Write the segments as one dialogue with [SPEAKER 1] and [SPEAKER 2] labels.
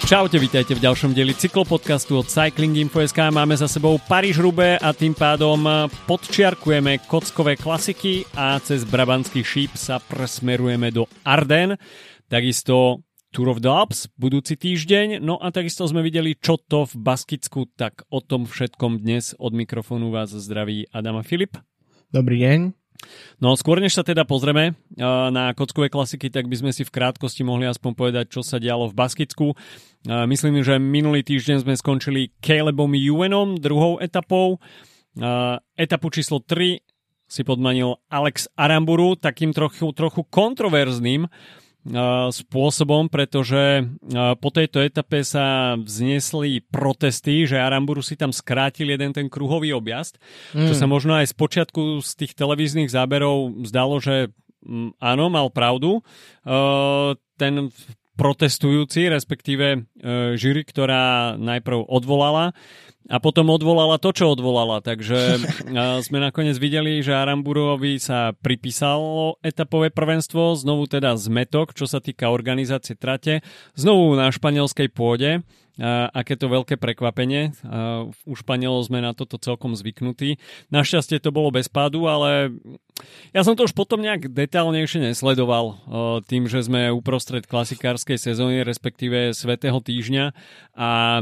[SPEAKER 1] Čaute, vítajte v ďalšom dieli cyklopodcastu od Cyclinginfo.sk. Máme za sebou Paríž-Roubaix a tým pádom podčiarkujeme kockové klasiky a cez Brabantský šíp sa presmerujeme do Ardennes. Takisto Tour of the Alps budúci týždeň. No a takisto sme videli, čo to v Baskicku, tak o tom všetkom dnes od mikrofónu vás zdraví Adam a Filip.
[SPEAKER 2] Dobrý deň.
[SPEAKER 1] No skôr než sa teda pozrieme na kockové klasiky, tak by sme si v krátkosti mohli aspoň povedať, čo sa dialo v Baskicku. Myslím, že minulý týždeň sme skončili Calebom Ewanom druhou etapou. Etapu číslo 3 si podmanil Alex Aramburu takým trochu kontroverzným spôsobom, pretože po tejto etape sa vznesli protesty, že Aramburu si tam skrátil jeden ten kruhový objazd, čo sa možno aj z počiatku z tých televíznych záberov zdalo, že áno, mal pravdu. Ten protestujúci, respektíve žúri, ktorá najprv odvolala a potom odvolala to, čo odvolala. Takže sme nakoniec videli, že Aramburovi sa pripísalo etapové prvenstvo, znovu teda zmetok, čo sa týka organizácie trate, znovu na španielskej pôde. Aké to veľké prekvapenie. U Španielov sme na toto celkom zvyknutí. Našťastie to bolo bez pádu, ale ja som to už potom nejak detailnejšie nesledoval tým, že sme uprostred klasikárskej sezóny, respektíve Svätého týždňa a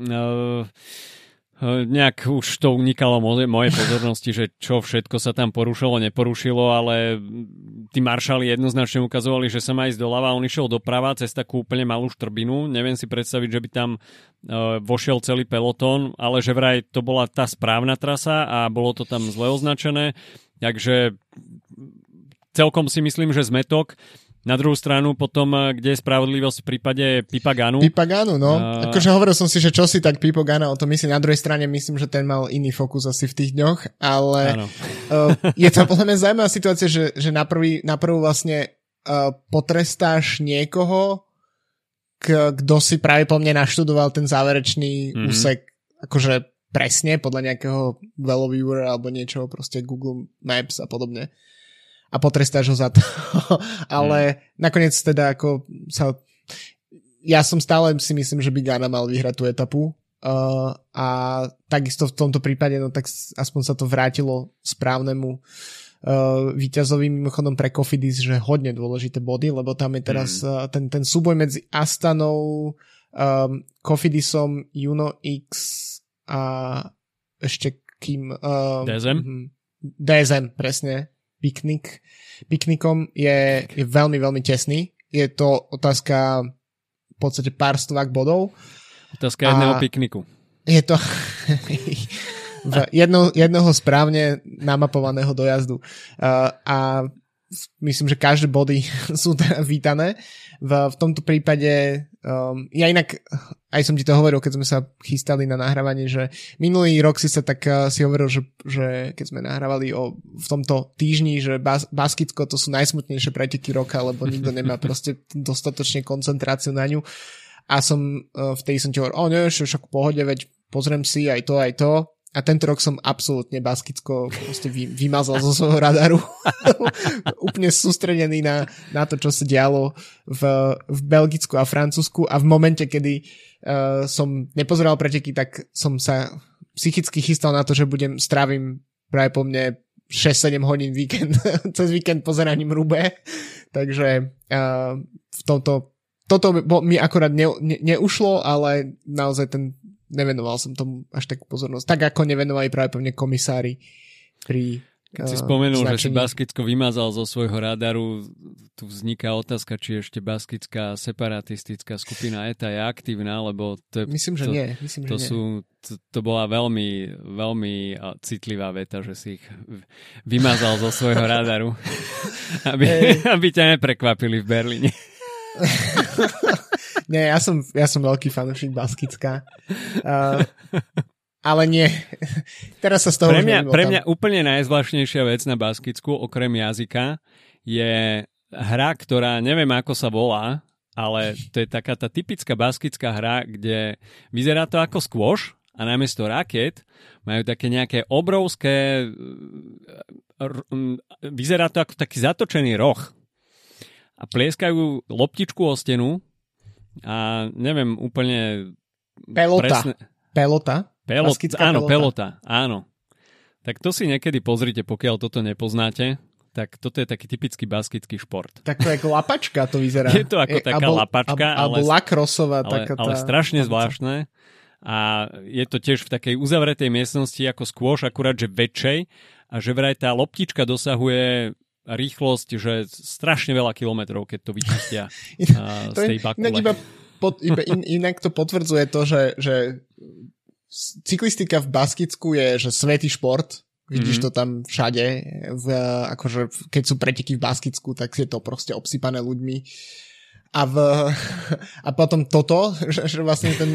[SPEAKER 1] nejak už to unikalo mojej pozornosti, že čo všetko sa tam porušilo, neporušilo, ale tí maršali jednoznačne ukazovali, že sa má ísť doľava, on išiel doprava cez takú úplne malú štrbinu. Neviem si predstaviť, že by tam vošiel celý pelotón, ale že vraj to bola tá správna trasa a bolo to tam zle označené. Takže celkom si myslím, že zmetok. Na druhú stranu potom, kde je spravodlivosť v prípade Pipaganu.
[SPEAKER 2] Pipaganu, no. Akože hovoril som si, že čo si tak Pipagana o to myslím. Na druhej strane myslím, že ten mal iný fokus asi v tých dňoch, ale je to podľa mňa zaujímavá situácia, že na prvú vlastne potrestáš niekoho, kto si práve po mne naštudoval ten záverečný úsek akože presne podľa nejakého Veloviewer alebo niečoho, proste Google Maps a podobne. A potrestáš ho za to. Ale nakoniec teda ako ja som stále si myslím, že by Ganna mal vyhrať tú etapu. A takisto v tomto prípade, no tak aspoň sa to vrátilo správnemu víťazovi, mimochodom pre Cofidis, že hodne dôležité body, lebo tam je teraz ten súboj medzi Astanou, Cofidisom, Juno X a ešte kým... DSM, presne. Piknikom je veľmi, veľmi tesný. Je to otázka v podstate pár stovák bodov.
[SPEAKER 1] Otázka jedného pikniku.
[SPEAKER 2] Je to jednoho správne namapovaného dojazdu. A myslím, že každé body sú teda vítané. V tomto prípade ja inak aj som ti to hovoril, keď sme sa chystali na nahrávanie, že minulý rok si hovoril, že keď sme nahrávali v tomto týždni, že Baskicko to sú najsmutnejšie preteky roka, lebo nikto nemá proste dostatočne koncentráciu na ňu. A vtedy som ti hovoril, však v pohode, veď pozriem si aj to. A tento rok som absolútne Baskicko proste vymazal zo svojho radaru. Úplne sústredený na to, čo sa dialo v Belgicku a Francúzsku. A v momente, kedy som nepozeral preteky, tak som sa psychicky chystal na to, že strávim práve po mne 6-7 hodín cez víkend pozeraním Roubaix. Takže v toto mi akorát neušlo, ale naozaj nevenoval som tomu až takú pozornosť. Tak ako nevenovali práve pevne komisári pri
[SPEAKER 1] Keď si spomenul, že si Baskicko vymazal zo svojho radaru, tu vzniká otázka, či ešte baskická separatistická skupina ETA je aktívna, lebo
[SPEAKER 2] myslím, že nie.
[SPEAKER 1] To bola veľmi, veľmi citlivá veta, že si ich vymazal zo svojho radaru, aby ťa neprekvapili v Berlíne.
[SPEAKER 2] Nie, ja som veľký fanúšik Baskicka. Ale nie. Teraz sa z toho
[SPEAKER 1] pre mňa úplne najzvláštnejšia vec na Baskicku, okrem jazyka, je hra, ktorá neviem ako sa volá, ale to je taká tá typická baskická hra, kde vyzerá to ako squash a namiesto raket majú také nejaké obrovské vyzerá to ako taký zatočený roh a plieskajú loptičku o stenu a neviem úplne
[SPEAKER 2] Pelota.
[SPEAKER 1] Pelota, áno. Tak to si niekedy pozrite, pokiaľ toto nepoznáte. Tak toto je taký typický basketský šport.
[SPEAKER 2] Tak to je ako lapačka to vyzerá.
[SPEAKER 1] Je to ako taká lapačka,
[SPEAKER 2] alebo lakrosová.
[SPEAKER 1] Ale strašne zvláštne. A je to tiež v takej uzavretej miestnosti ako squash, akurát že väčšej. A že vraj tá loptička dosahuje rýchlosť, že strašne veľa kilometrov, keď to vyčistia z tej bakule.
[SPEAKER 2] Inak to potvrdzuje to, že cyklistika v Baskicku je že svätý šport. Vidíš to tam všade, akože keď sú preteky v Baskicku, tak je to proste obsypané ľuďmi. A potom toto, že vlastne ten...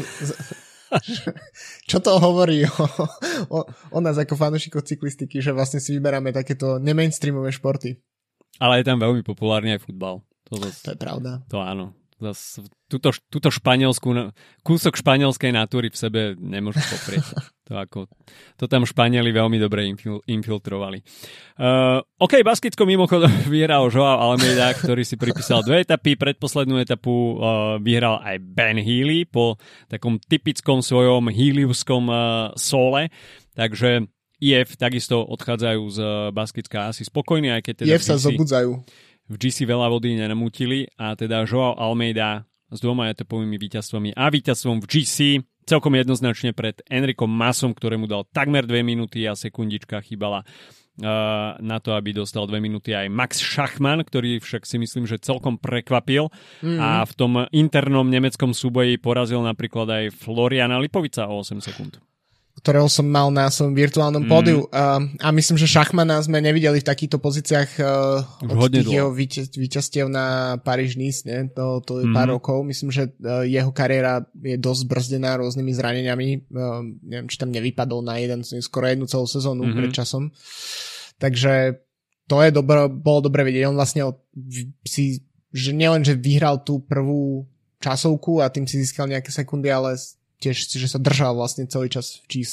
[SPEAKER 2] Čo to hovorí o nás ako fanúšikov cyklistiky, že vlastne si vyberáme takéto nemainstreamové športy.
[SPEAKER 1] Ale je tam veľmi populárny aj futbal.
[SPEAKER 2] To je pravda.
[SPEAKER 1] To áno. Túto španielskú, kúsok španielskej natúry v sebe nemôžu poprieť. To tam Španieli veľmi dobre infiltrovali. OK, Baskicko mimochodom vyhral Joao Almeida, ktorý si pripísal 2 etapy. Predposlednú etapu vyhral aj Ben Healy po takom typickom svojom healyvskom sole. Takže IF takisto odchádzajú z Baskicka asi spokojní, aj keď teda
[SPEAKER 2] IF sa zobudzajú.
[SPEAKER 1] V GC veľa vody nenamútili a teda Joao Almeida s 2 etapovými víťazstvami a víťazstvom v GC celkom jednoznačne pred Enricom Masom, ktorému dal takmer 2 minúty a sekundička chýbala na to, aby dostal 2 minúty aj Max Schachmann, ktorý však si myslím, že celkom prekvapil a v tom internom nemeckom súboji porazil napríklad aj Floriana Lipovica o 8 sekúnd.
[SPEAKER 2] Ktorého som mal na svojom virtuálnom pódiu. A myslím, že Schachmana sme nevideli v takýchto pozíciách od tých jeho víťazstiev na Paríž-Nice, ne? To je pár rokov. Myslím, že jeho kariéra je dosť brzdená rôznymi zraneniami. Neviem, či tam nevypadol na skoro jednu celú sezónu pred časom. Takže to je bolo dobre vidieť. On vlastne že nielen, že vyhral tú prvú časovku a tým si získal nejaké sekundy, ale tiež, že sa držal vlastne celý čas v GC.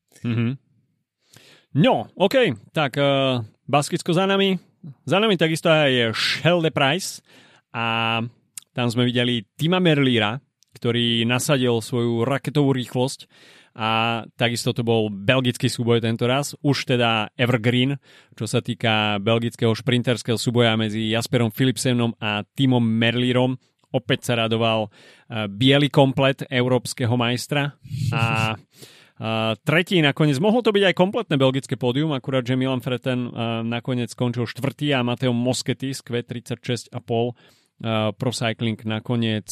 [SPEAKER 1] No, OK. Tak Baskicko za nami. Za nami takisto je Shell de Price a tam sme videli Tima Merliera, ktorý nasadil svoju raketovú rýchlosť a takisto to bol belgický súboj tento raz. Už teda Evergreen, čo sa týka belgického šprinterského súboja medzi Jasperom Philipsenom a Timom Merlierom. Opäť sa radoval biely komplet európskeho majstra a tretí nakoniec. Mohlo to byť aj kompletné belgické pódium, akurát, že Milan Freten nakoniec skončil 4. a Mateo Moschetti z Q36,5 Pro Cycling nakoniec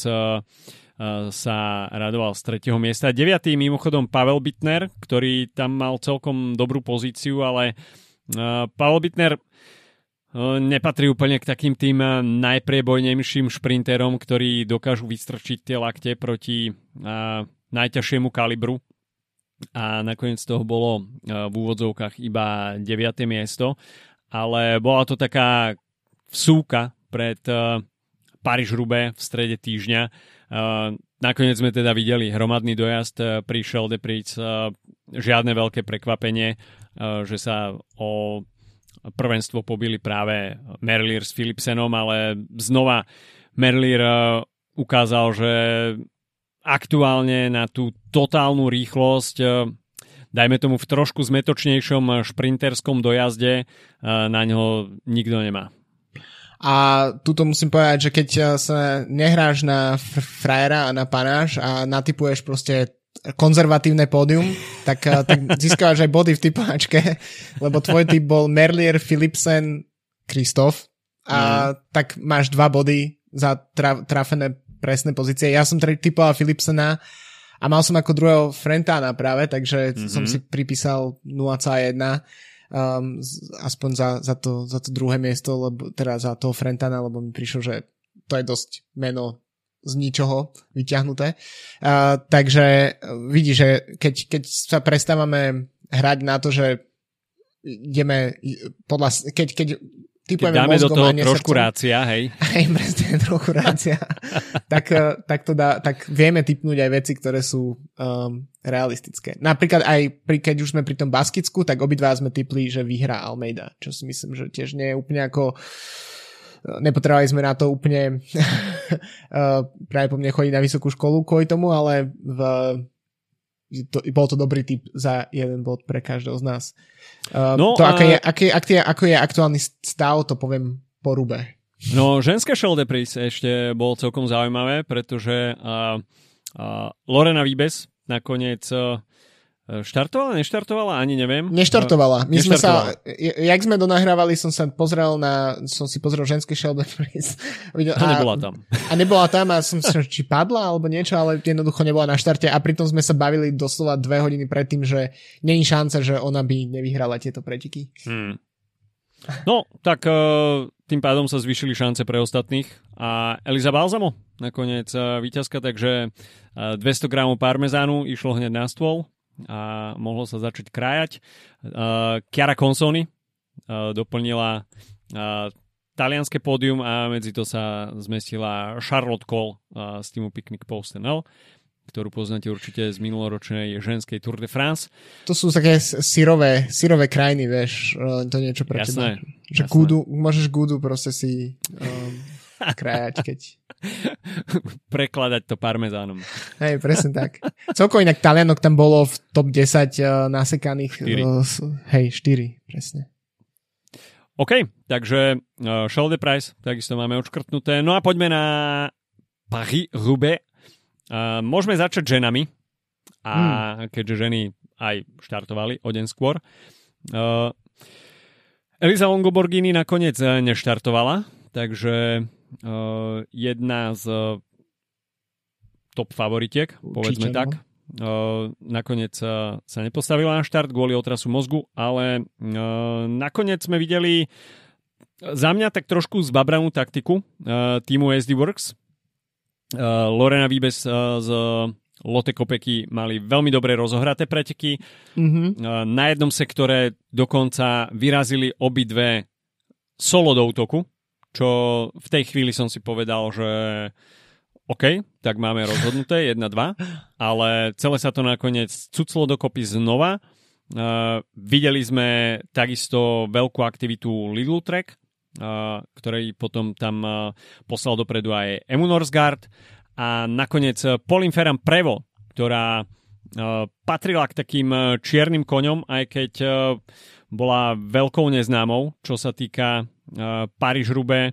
[SPEAKER 1] sa radoval z 3. miesta. 9. mimochodom Pavel Bittner, ktorý tam mal celkom dobrú pozíciu, ale Pavel Bittner nepatrí úplne k takým tým najpriebojnejším šprinterom, ktorí dokážu vystrčiť tie lakte proti najťažšiemu kalibru. A nakoniec toho bolo v úvodzovkách iba 9. miesto. Ale bola to taká vsúka pred Paríž-Roubaix v strede týždňa. Nakoniec sme teda videli hromadný dojazd, prišiel de Prix, žiadne veľké prekvapenie, že sa o prvenstvo pobili práve Merlier s Philipsenom, ale znova Merlier ukázal, že aktuálne na tú totálnu rýchlosť, dajme tomu v trošku zmetočnejšom šprinterskom dojazde, na ňo nikto nemá.
[SPEAKER 2] A tuto musím povedať, že keď sa nehráš na frajera a na panáš a natypuješ proste konzervatívne pódium, tak získavaš aj body v typovačke, lebo tvoj typ bol Merlier, Philipsen, Kristof a tak máš 2 body za trafené presné pozície. Ja som typoval Philipsena a mal som ako druhého Frentana práve, takže som si pripísal 0,1 aspoň za to druhé miesto, lebo, teda za toho Frentana, lebo mi prišlo, že to je dosť meno z ničoho vyťahnuté. Takže vidíš, že keď sa prestávame hrať na to, že ideme podľa... Keď typujeme
[SPEAKER 1] dáme
[SPEAKER 2] mozgom
[SPEAKER 1] do toho
[SPEAKER 2] a nesrdcom,
[SPEAKER 1] trošku rácia, hej.
[SPEAKER 2] Aj presne trochu rácia. tak vieme typnúť aj veci, ktoré sú realistické. Napríklad aj keď už sme pri tom Baskicku, tak obidva sme typli, že vyhrá Almeida, čo si myslím, že tiež nie je úplne ako... Nepotrebovali sme na to úplne práve po mne chodí na vysokú školu kvôli tomu, ale bol to dobrý tip za jeden bod pre každého z nás. Ako je aktuálny stav, to poviem po Rube.
[SPEAKER 1] No, ženské Šeldepris ešte bolo celkom zaujímavé, pretože Lorena Wiebes nakoniec štartovala, neštartovala, ani neviem.
[SPEAKER 2] Neštartovala. My sme sa, jak sme donahrávali, som si pozrel ženské Šeldepris.
[SPEAKER 1] A nebola tam.
[SPEAKER 2] A nebola tam a som si, či padla alebo niečo, ale jednoducho nebola na štarte a pritom sme sa bavili doslova 2 hodiny predtým, že není šanca, že ona by nevyhrala tieto preteky.
[SPEAKER 1] No, tak tým pádom sa zvýšili šance pre ostatných a Elisa Balsamo nakoniec víťazka, takže 200 gramov parmezánu išlo hneď na stôl a mohlo sa začať krájať. Chiara Consoni doplnila talianske pódium a medzi to sa zmestila Charlotte Kohl z týmu Picnic Post NL, ktorú poznáte určite z minuloročnej ženskej Tour de France.
[SPEAKER 2] To sú také syrové krajiny, vieš, to niečo pre teba. Že môžeš gudu proste si krájať, keď...
[SPEAKER 1] Prekladať to parmezánom.
[SPEAKER 2] Hej, presne tak. Celkovo inak Talianok tam bolo v top 10 nasekaných. 4. Hej, 4, presne.
[SPEAKER 1] OK, takže Šeldepris takisto máme odškrtnuté. No a poďme na Paris-Roubaix. Môžeme začať ženami. A keďže ženy aj štartovali o deň skôr. Elisa Longoborghini nakoniec neštartovala, takže jedna z top favoritiek, povedzme tak. Nakoniec sa nepostavila na štart kvôli otrasu mozgu, ale nakoniec sme videli za mňa tak trošku zbabranú taktiku týmu SD Works. Lorena Wiebes z Lotte Kopecky mali veľmi dobre rozohraté preteky. Na jednom sektore dokonca vyrazili obidve solo do útoku, čo v tej chvíli som si povedal, že OK, tak máme rozhodnuté 1-2, ale celé sa to nakoniec cuclo dokopy znova. Videli sme takisto veľkú aktivitu Lidl Trek, ktorý potom tam poslal dopredu aj Emu Norsgaard a nakoniec Pauline Ferrand-Prévot, ktorá patrila k takým čiernym koňom, aj keď bola veľkou neznámou, čo sa týka Paríž-Roubaix,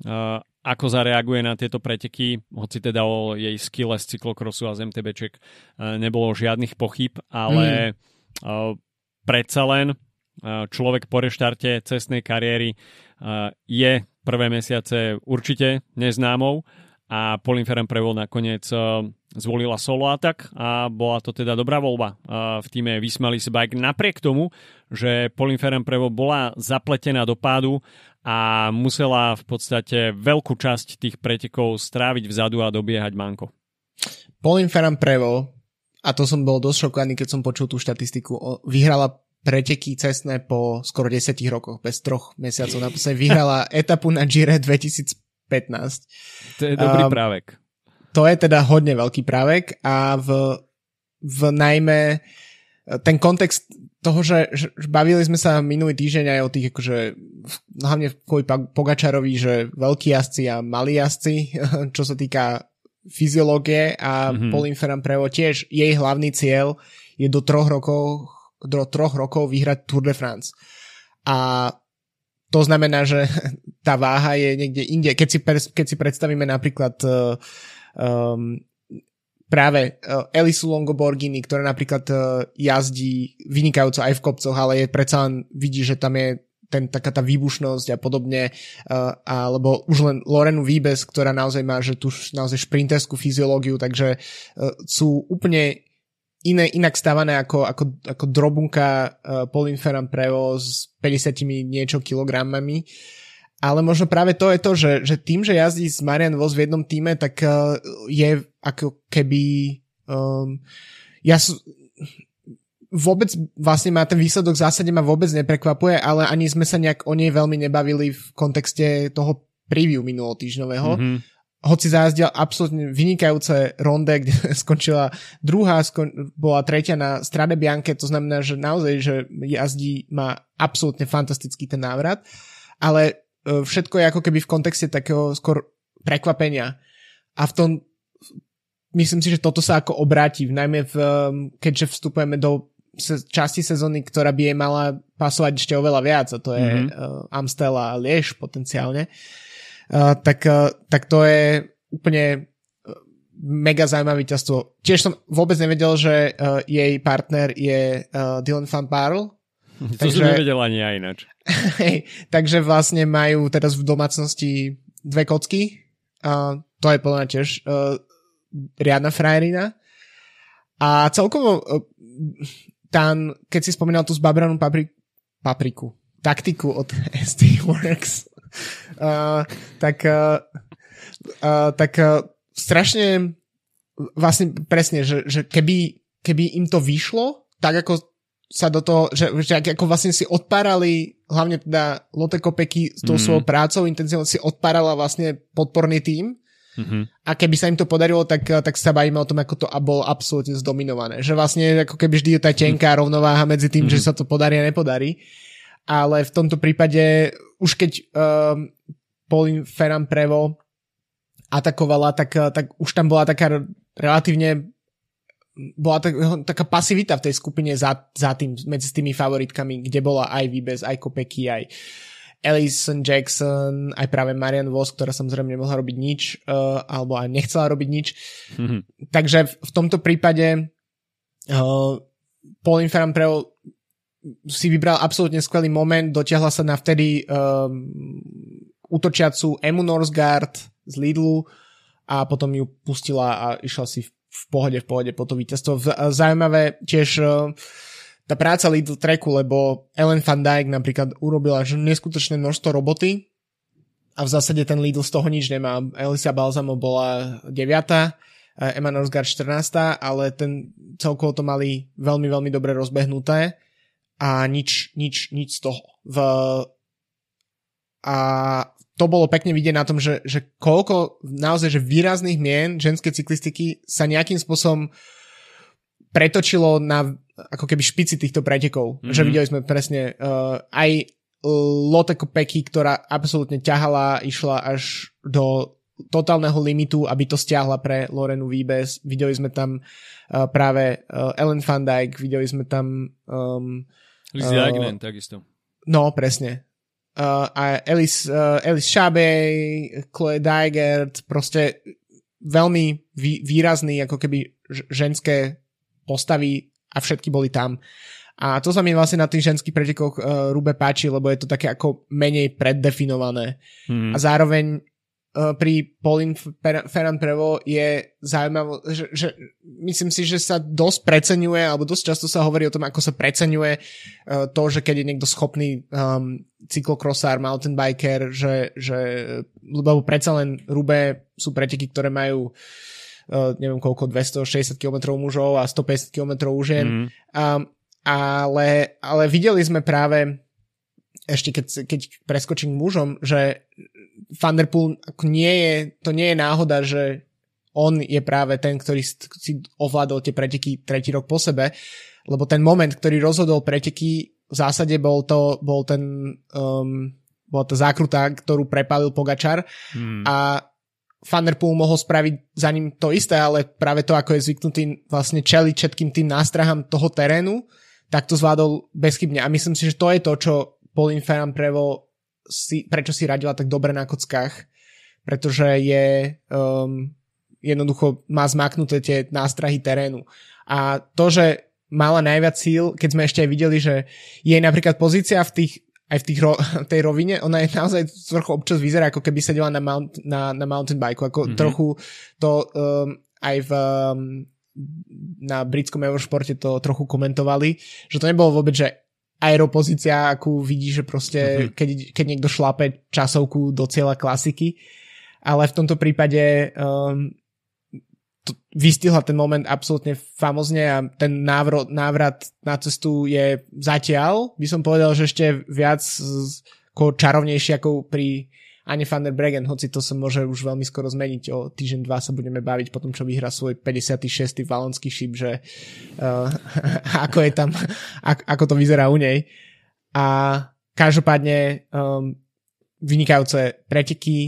[SPEAKER 1] ako zareaguje na tieto preteky, hoci teda o jej skille z cyklokrosu a z MTBček nebolo žiadnych pochyb, ale predsa len človek po reštarte cestnej kariéry je prvé mesiace určite neznámou a Pauline Ferrand-Prévot nakoniec zvolila solo atak a bola to teda dobrá voľba v týme Vismalis Bike napriek tomu, že Pauline Ferrand-Prévot bola zapletená do pádu a musela v podstate veľkú časť tých pretekov stráviť vzadu a dobiehať manko.
[SPEAKER 2] Pauline Ferrand-Prévot, a to som bol dosť šokovaný, keď som počul tú štatistiku, vyhrala preteky cestné po skoro 10 rokoch, bez 3 mesiacov. Naposledy vyhrala etapu na Gire 2015.
[SPEAKER 1] To je dobrý právek.
[SPEAKER 2] To je teda hodne veľký právek a v najmä ten kontext toho, že bavili sme sa minulý týždeň aj o tých, akože hlavne kvôli Pogačarovi, že veľkí jazdci a malí jazdci, čo sa týka fyziológie a Pauline Ferrand-Prévot tiež jej hlavný cieľ je do 3 rokov vyhrať Tour de France. A to znamená, že tá váha je niekde inde. Keď si predstavíme napríklad práve Elisu Longoborghini, ktorá napríklad jazdí vynikajúco aj v kopcoch, ale je predsa len vidí, že tam je taká tá výbušnosť a podobne, alebo už len Lorenu Wiebes, ktorá naozaj má že tu naozaj šprinterskú fyziológiu, takže sú úplne inak stávané ako drobunka Pauline Ferrand-Prévot s 50 niečo kilogramami. Ale možno práve to je to, že tým, že jazdí s Marianne Vos v jednom týme, tak je ako keby vôbec vlastne má ten výsledok v zásade ma vôbec neprekvapuje, ale ani sme sa nejak o nej veľmi nebavili v kontexte toho preview minulotýždňového. Hoci zajazdil absolútne vynikajúce ronde, kde skončila druhá, bola tretia na Strade Bianche, to znamená, že naozaj, že jazdí, má absolútne fantastický ten návrat, ale všetko je ako keby v kontexte takého skôr prekvapenia. v tom myslím si, že toto sa ako obráti, najmä keďže vstupujeme do časti sezóny, ktorá by jej mala pasovať ešte oveľa viac, a to je Amstel a Liège potenciálne, tak to je úplne mega zaujímavé víťazstvo. Tiež som vôbec nevedel, že jej partner je Dylan van Baarle.
[SPEAKER 1] To som nevedel ani ja ináč.
[SPEAKER 2] Takže vlastne majú teraz v domácnosti 2 kocky. To je podľa mňa tiež riadna frajerina. A celkovo keď si spomínal tú zbabranú taktiku od ST Works, tak strašne vlastne presne, že keby im to vyšlo, tak ako sa do toho, že ako vlastne si odpárali, hlavne teda Lotte Kopecky s tou svojou prácou intenzívne si odpárala vlastne podporný tím. A keby sa im to podarilo, tak sa bavíme o tom, ako to bolo absolútne zdominované. Že vlastne ako keby vždy je tá tenká rovnováha medzi tým, že sa to podarí a nepodarí. Ale v tomto prípade už keď Pauline Ferrand-Prévot atakovala, tak už tam bola taká relatívne taká pasivita v tej skupine za tým, medzi tými favoritkami, kde bola aj Wiebes, aj Kopecky, aj Alison Jackson, aj práve Marianne Vos, ktorá samozrejme nemohla robiť nič, alebo aj nechcela robiť nič. Takže v tomto prípade Pauline Ferrand-Prévot si vybral absolútne skvelý moment, dotiahla sa na vtedy útočiacu Emu Norsgaard z Lidlu a potom ju pustila a išla si v pohode po to víťazstvo. Zaujímavé tiež tá práca Lidl Tracku, lebo Ellen van Dijk napríklad urobila neskutočné množstvo roboty a v zásade ten Lidl z toho nič nemá. Elisa Balsamo bola 9., Emma Norsgaard 14., ale celkovo to mali veľmi, veľmi dobre rozbehnuté a nič z toho. A to bolo pekne vidieť na tom, že koľko naozaj že výrazných mien ženskej cyklistiky sa nejakým spôsobom pretočilo na ako keby špici týchto pretekov. Že videli sme presne aj Lotte Kopecky, ktorá absolútne ťahala, išla až do totálneho limitu, aby to stiahla pre Lorenu Wiebes. Videli sme tam práve Ellen van Dijk, videli sme tam
[SPEAKER 1] Lizzie Deignan takisto.
[SPEAKER 2] No, presne. A Alice Chabet, Chloe Dygert, proste veľmi výrazný ako keby ženské postavy a všetky boli tam. A to sa mi vlastne na tých ženských pretekoch Roubaix páči, lebo je to také ako menej preddefinované. A zároveň pri Pauline Ferrand-Prévot je zaujímavé, že myslím si, že sa dosť preceňuje, alebo dosť často sa hovorí o tom, ako sa preceňuje to, že keď je niekto schopný cyklokrosár, mountain biker, lebo predsa len Roubaix sú preteky, ktoré majú neviem koľko, 260 km mužov a 150 km žien. Ale videli sme práve ešte keď preskočím mužom, že Van der Poel to nie je náhoda, že on je práve ten, ktorý si ovládol tie preteky 3. rok po sebe, lebo ten moment, ktorý rozhodol preteky, v zásade bola tá zákrutá, ktorú prepálil Pogačar a Van der Poel mohol spraviť za ním to isté, ale práve to, ako je zvyknutý vlastne čeliť všetkým tým nástrahám toho terénu, tak to zvládol bezchybne. A myslím si, že to je to, čo Pauline Ferrand-Prévot prečo si radila tak dobre na kockách, pretože je jednoducho má zmaknuté tie nástrahy terénu. A to, že mala najviac síl, keď sme ešte aj videli, že jej napríklad pozícia v tej rovine, ona je naozaj trochu občas vyzerá, ako keby sedela na mountain bike, ako trochu to aj na britskom Eurošporte to trochu komentovali, že to nebolo vôbec, že aeropozícia, akú vidí, že proste keď niekto šlape časovku do cieľa klasiky, ale v tomto prípade vystihla ten moment absolútne famózne a ten návrat na cestu je zatiaľ, by som povedal, že ešte viac čarovnejší ako pri Anne van der Breggen, hoci to sa môže už veľmi skoro zmeniť. O týždeň, 2 sa budeme baviť potom, čo vyhrá svoj 56. valonský šíp, že ako je tam, ako to vyzerá u nej. A každopádne vynikajúce preteky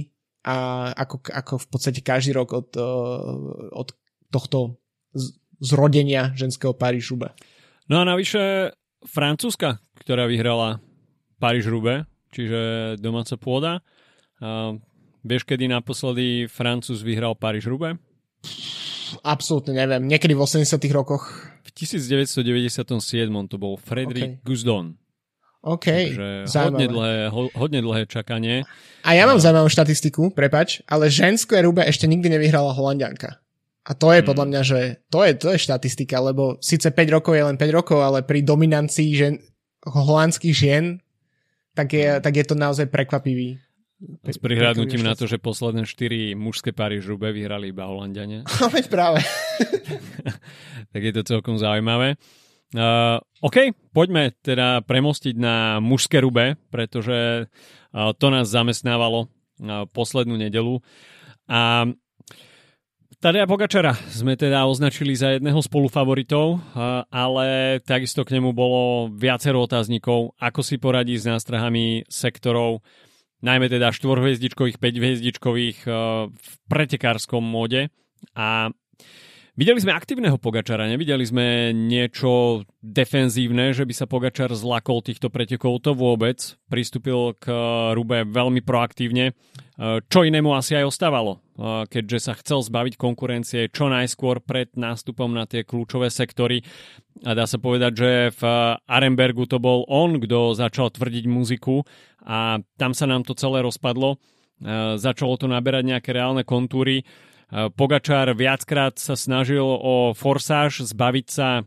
[SPEAKER 2] a ako v podstate každý rok od tohto zrodenia ženského Paríž-Roubaix.
[SPEAKER 1] No a navyše Francúzska, ktorá vyhrala Paríž-Roubaix, čiže domáca pôda. Vieš, kedy naposledy Francúz vyhral Paríž-Roubaix?
[SPEAKER 2] Absolútne neviem. Niekedy v 80 rokoch.
[SPEAKER 1] V 1997 to bol Frédéric Gusdon.
[SPEAKER 2] OK,
[SPEAKER 1] takže hodne dlhé čakanie.
[SPEAKER 2] A ja mám zaujímavú štatistiku, prepáč, ale ženské Roubaix ešte nikdy nevyhrala Holanďanka. A to je podľa mňa, že to je štatistika, lebo síce 5 rokov je len 5 rokov, ale pri dominancii holandských žien tak je to naozaj prekvapivý.
[SPEAKER 1] S prihľadnutím na to, že posledné 4 mužské Paríž-Roubaix vyhrali iba Holanďania.
[SPEAKER 2] Veď práve.
[SPEAKER 1] Tak je to celkom zaujímavé. OK, poďme teda premostiť na mužské Roubaix, pretože to nás zamestnávalo poslednú nedeľu. A Tadeja Pogačara sme teda označili za jedného spolufavoritov, ale takisto k nemu bolo viacero otáznikov, ako si poradí s nástrahami sektorov, najmä teda 4-hviezdičkových, 5-hviezdičkových v pretekárskom móde. A videli sme aktívneho Pogačara, nevideli sme niečo defenzívne, že by sa Pogačar zlakol týchto pretekov, to vôbec. Pristúpil k Roubaix veľmi proaktívne, čo inému asi aj ostávalo, keďže sa chcel zbaviť konkurencie čo najskôr pred nástupom na tie kľúčové sektory. A dá sa povedať, že v Arenbergu to bol on, kto začal tvrdiť muziku a tam sa nám to celé rozpadlo. Začalo to naberať nejaké reálne kontúry. Pogačar viackrát sa snažil o forsáž, zbaviť sa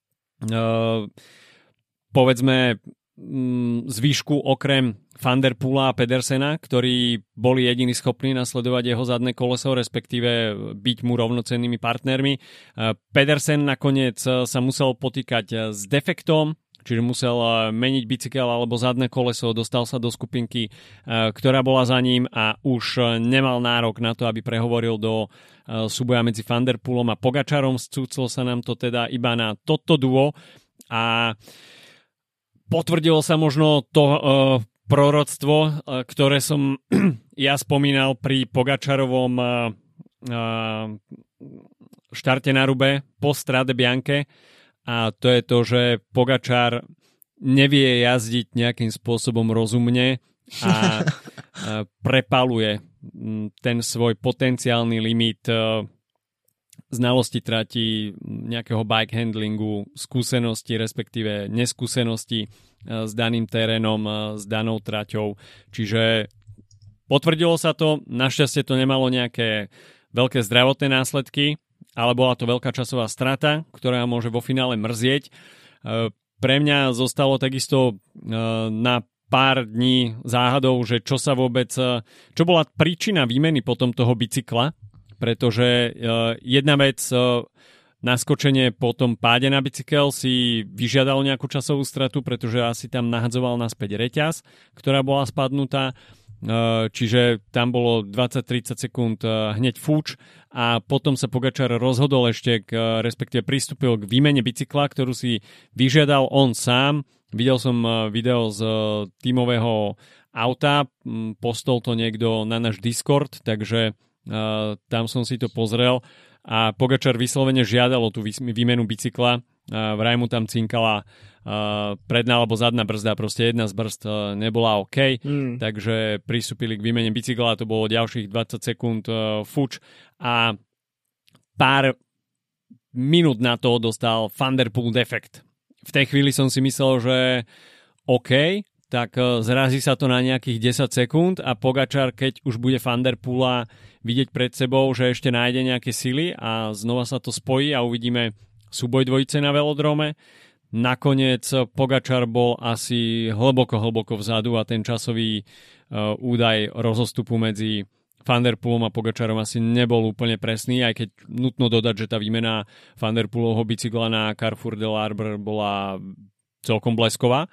[SPEAKER 1] povedzme zvýšku okrem Van der Poola a Pedersena, ktorí boli jediní schopní nasledovať jeho zadné koleso, respektíve byť mu rovnocennými partnermi. Pedersen nakoniec sa musel potýkať s defektom, čiže musel meniť bicykel alebo zadné koleso, dostal sa do skupinky, ktorá bola za ním a už nemal nárok na to, aby prehovoril do súboja medzi Van der Poolom a Pogačarom. Scúclo sa nám to teda iba na toto duo a potvrdilo sa možno to proroctvo, ktoré som ja spomínal pri Pogačarovom štarte na Roubaix po Strade Bianche. A to je to, že Pogačar nevie jazdiť nejakým spôsobom rozumne a prepaluje ten svoj potenciálny limit znalosti trati, nejakého bike handlingu, skúsenosti, respektíve neskúsenosti s daným terénom, s danou traťou. Čiže potvrdilo sa to, našťastie to nemalo nejaké veľké zdravotné následky, ale bola to veľká časová strata, ktorá môže vo finále mrzieť. Pre mňa zostalo takisto na pár dní záhadou, že čo bola príčina výmeny potom toho bicykla, pretože jedna vec, naskočenie po tom páde na bicykel si vyžiadal nejakú časovú stratu, pretože asi tam nahadzoval naspäť reťaz, ktorá bola spadnutá. Čiže tam bolo 20-30 sekúnd hneď fúč a potom sa Pogačar rozhodol ešte, respektíve pristúpil k výmene bicykla, ktorú si vyžiadal on sám. Videl som video z tímového auta, postol to niekto na náš Discord, takže tam som si to pozrel a Pogačar vyslovene žiadal o tú výmenu bicykla. Vraj mu tam cinkala predná alebo zadná brzda, proste jedna z brzd nebola OK, takže pristúpili k výmene bicykla, to bolo ďalších 20 sekúnd fuč a pár minút na to dostal Van der Poel defekt. V tej chvíli som si myslel, že OK, tak zrazí sa to na nejakých 10 sekúnd a Pogačar, keď už bude Van der Poola vidieť pred sebou, že ešte nájde nejaké sily a znova sa to spojí a uvidíme súboj dvojice na velodrome. Nakoniec Pogačar bol asi hlboko vzadu a ten časový údaj rozostupu medzi Van der Poelom a Pogačarom asi nebol úplne presný, aj keď nutno dodať, že tá výmena Van der Poolovho bicykla na Carrefour de l'Arbre bola celkom blesková.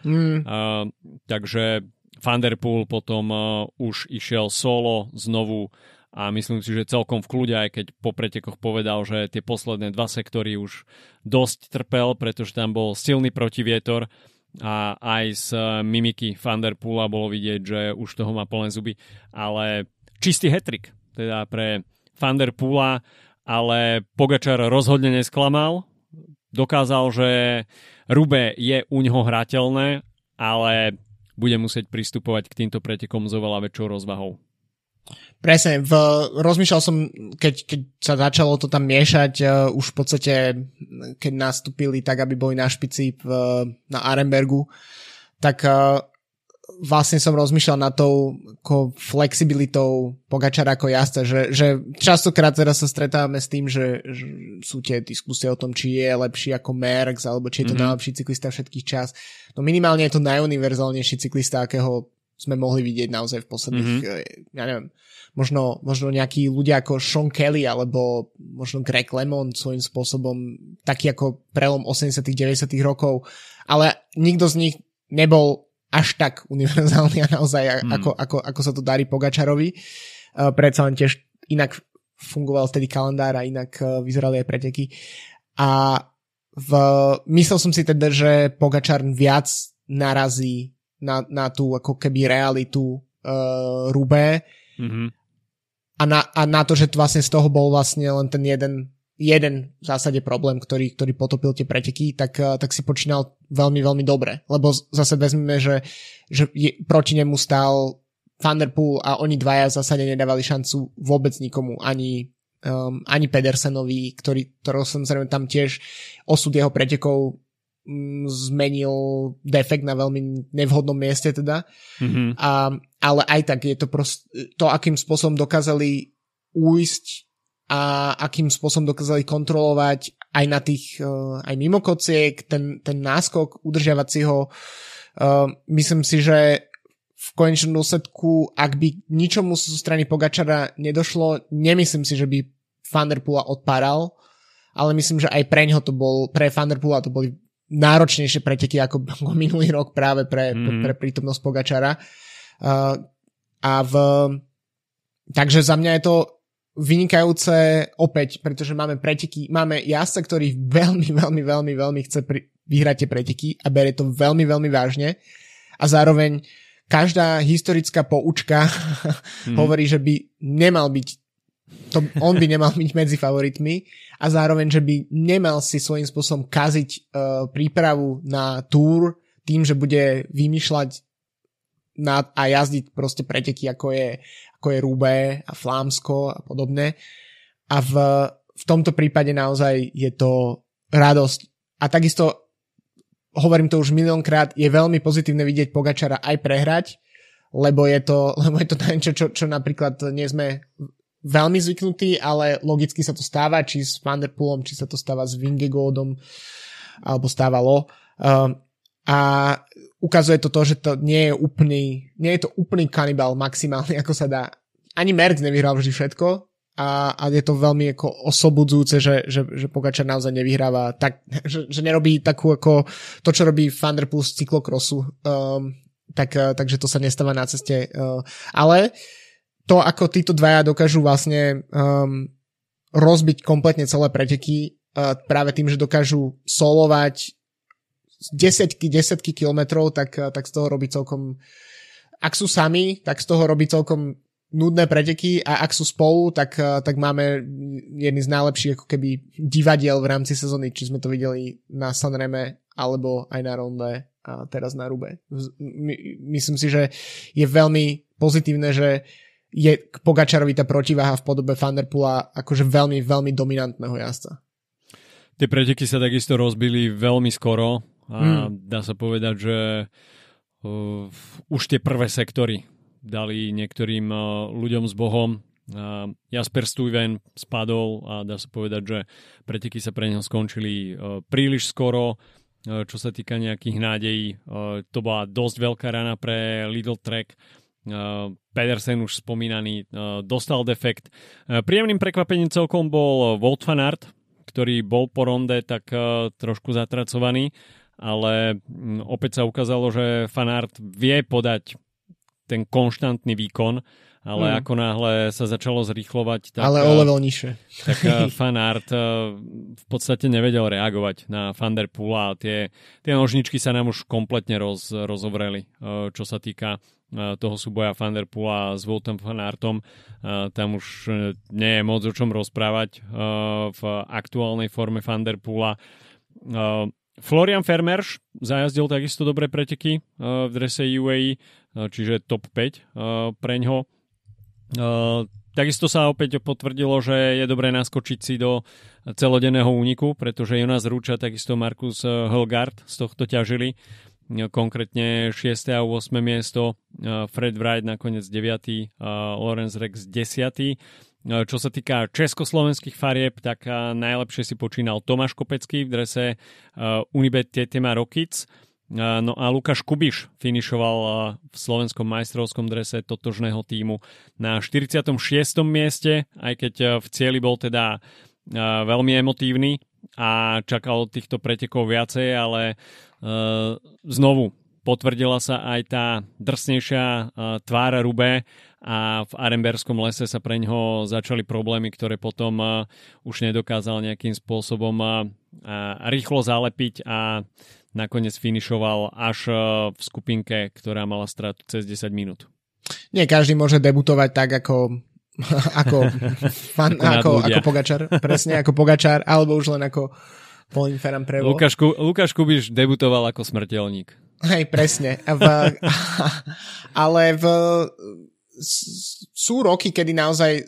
[SPEAKER 1] Takže Van der Poel potom už išiel solo znovu a myslím si, že celkom v kľude, aj keď po pretekoch povedal, že tie posledné 2 sektory už dosť trpel, pretože tam bol silný protivietor a aj z mimiky Van der Poola bolo vidieť, že už toho má plné zuby, ale čistý hat-trick teda pre Van der Poola, ale Pogačar rozhodne nesklamal. Dokázal, že Roubaix je u neho hrateľné, ale bude musieť pristupovať k týmto pretekom s oveľa väčšou rozvahou.
[SPEAKER 2] Presne, rozmýšľal som, keď sa začalo to tam miešať, už v podstate, keď nastúpili tak, aby boli na špici na Arenbergu, tak vlastne som rozmýšľal nad tou flexibilitou Pogačara ako jazdca, že častokrát teraz sa stretávame s tým, že sú tie diskusie o tom, či je lepší ako Merckx, alebo či je to najlepší cyklista všetkých čas. No minimálne je to najuniverzálnejší cyklista, akého sme mohli vidieť naozaj v posledných, ja neviem, možno nejakí ľudia ako Sean Kelly, alebo možno Greg LeMond svojím spôsobom, taký ako prelom 80 90 rokov, ale nikto z nich nebol až tak univerzálny a naozaj ako sa to darí Pogačarovi. Predsa len tiež inak fungoval vtedy kalendár a inak vyzerali aj preteky. A myslel som si teda, že Pogačar viac narazí na tú ako keby realitu Roubaix a na to, že vlastne z toho bol vlastne len ten jeden v zásade problém, ktorý potopil tie preteky, tak si počínal veľmi, veľmi dobre. Lebo zase vezmeme, že proti nemu stál Van der Poel a oni dvaja v zásade nedávali šancu vôbec nikomu, ani Pedersenovi, ktorého samozrejme tam tiež osud jeho pretekov zmenil defekt na veľmi nevhodnom mieste teda. Ale aj tak je to to, akým spôsobom dokázali újsť a akým spôsobom dokázali kontrolovať aj na tých aj mimo kociek, ten náskok, udržiavať si ho. Myslím si, že v konečnom dôsledku, ak by ničomu zo strany Pogačara nedošlo, nemyslím si, že by Van der Poola odpáral, ale myslím, že aj pre Van der Poola to boli náročnejšie preteky ako minulý rok práve pre prítomnosť Pogačara. Takže za mňa je to vynikajúce opäť, pretože máme preteky, máme jazdca, ktorý veľmi, veľmi, veľmi, veľmi chce vyhrať tie preteky a berie to veľmi, veľmi vážne a zároveň každá historická poučka hovorí, že by nemal byť on by nemal byť medzi favoritmi a zároveň, že by nemal si svojím spôsobom kaziť prípravu na Tour tým, že bude vymýšľať a jazdiť proste preteky, ako je Roubaix a Flámsko a podobne. A v tomto prípade naozaj je to radosť. A takisto, hovorím to už miliónkrát, je veľmi pozitívne vidieť Pogačara aj prehrať, lebo je to niečo, čo napríklad nie sme veľmi zvyknutí, ale logicky sa to stáva, či s Van der Poelom, či sa to stáva s Vingegaardom, alebo stávalo. A ukazuje to, že to nie je to úplný kanibal maximálny, ako sa dá. Ani Merckx nevyhral vždy všetko a je to veľmi ako osobudzujúce, že Pogačar naozaj nevyhráva tak, že nerobí takú ako to, čo robí Van der Poel z cyklokrosu. Takže to sa nestáva na ceste. Ale to, ako títo dvaja dokážu vlastne rozbiť kompletne celé preteky práve tým, že dokážu solovať desiatky kilometrov, tak z toho robí celkom, ak sú sami, tak z toho robí celkom nudné preteky a ak sú spolu, tak máme jedný z najlepších ako keby divadiel v rámci sezóny, či sme to videli na Sanreme alebo aj na Ronde a teraz na Roubaix. Myslím si, že je veľmi pozitívne, že je k Pogačarovi tá protiváha v podobe Van der Poola akože veľmi, veľmi dominantného jazdca.
[SPEAKER 1] Tie preteky sa takisto rozbili veľmi skoro a dá sa povedať, že už tie prvé sektory dali niektorým ľuďom s Bohom. Jasper Stuyven spadol a dá sa povedať, že preteky sa pre neho skončili príliš skoro. Čo sa týka nejakých nádejí, to bola dosť veľká rana pre Lidl Trek. Pedersen už spomínaný dostal defekt. Príjemným prekvapením celkom bol Wout van Aert, ktorý bol po ronde tak trošku zatracovaný, ale opäť sa ukázalo, že Van Aert vie podať ten konštantný výkon ale ako náhle sa začalo zrýchlovať, tak,
[SPEAKER 2] ale o level nižšie.
[SPEAKER 1] Tak Van Aert v podstate nevedel reagovať na Van der Poela a tie nožničky sa nám už kompletne rozovreli, čo sa týka toho súboja Van der Poela s Woutom van Aertom. Tam už nie je moc o čom rozprávať v aktuálnej forme Van der Poela. Florian Vermeersch zajazdil takisto dobré preteky v drese UAE, čiže top 5 preňho. Takisto sa opäť potvrdilo, že je dobré naskočiť si do celodenného úniku, pretože Jonas Ruča, takisto Markus Højgaard z tohto ťažili. Konkrétne 6. a 8. miesto, Fred Wright nakoniec 9. Lorenz Rex 10. Čo sa týka československých farieb, tak najlepšie si počínal Tomáš Kopecký v drese Unibet Tetema Rokic. No a Lukáš Kubiš finišoval v slovenskom majstrovskom drese totožného tímu na 46. mieste, aj keď v cieli bol teda veľmi emotívny a čakal od týchto pretekov viacej, ale znovu potvrdila sa aj tá drsnejšia tvára Roubaix a v Arenbergskom lese sa pre ňoho začali problémy, ktoré potom už nedokázal nejakým spôsobom rýchlo zalepiť a nakoniec finišoval až v skupinke, ktorá mala stratu cez 10 minút. Nie
[SPEAKER 2] každý môže debutovať tak ako Pogačar, presne ako Pogačar, alebo už len ako Pauline Ferrand-Prévot.
[SPEAKER 1] Lukáš Kubiš debutoval ako smrteľník.
[SPEAKER 2] Hej, presne. Ale sú roky, kedy naozaj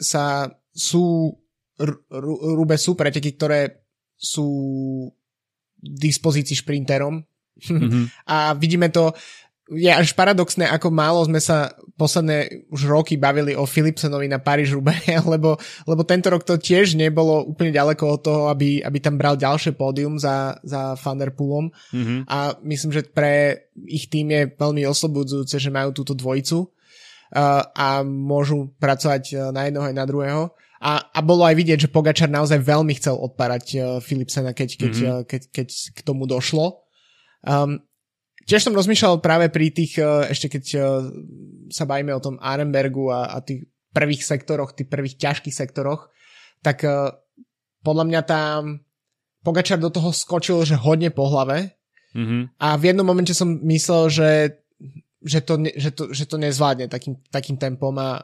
[SPEAKER 2] Roubaix sú preteky, ktoré sú dispozícii šprinterom. A vidíme to, je až paradoxné, ako málo sme sa posledné už roky bavili o Philipsenovi na Paríž-Roubaix, lebo tento rok to tiež nebolo úplne ďaleko od toho, aby tam bral ďalšie pódium za Van der Poelom. A myslím, že pre ich tým je veľmi oslobodzujúce, že majú túto dvojicu a môžu pracovať na jednoho aj na druhého. A bolo aj vidieť, že Pogačar naozaj veľmi chcel odpárať Philipsena, keď k tomu došlo. Tiež som rozmýšľal práve pri tých, ešte keď sa bavíme o tom Arenbergu a tých prvých sektoroch, tých prvých ťažkých sektoroch, tak podľa mňa tam Pogačar do toho skočil, že hodne po hlave. A v jednom momente som myslel, že to nezvládne takým tempom a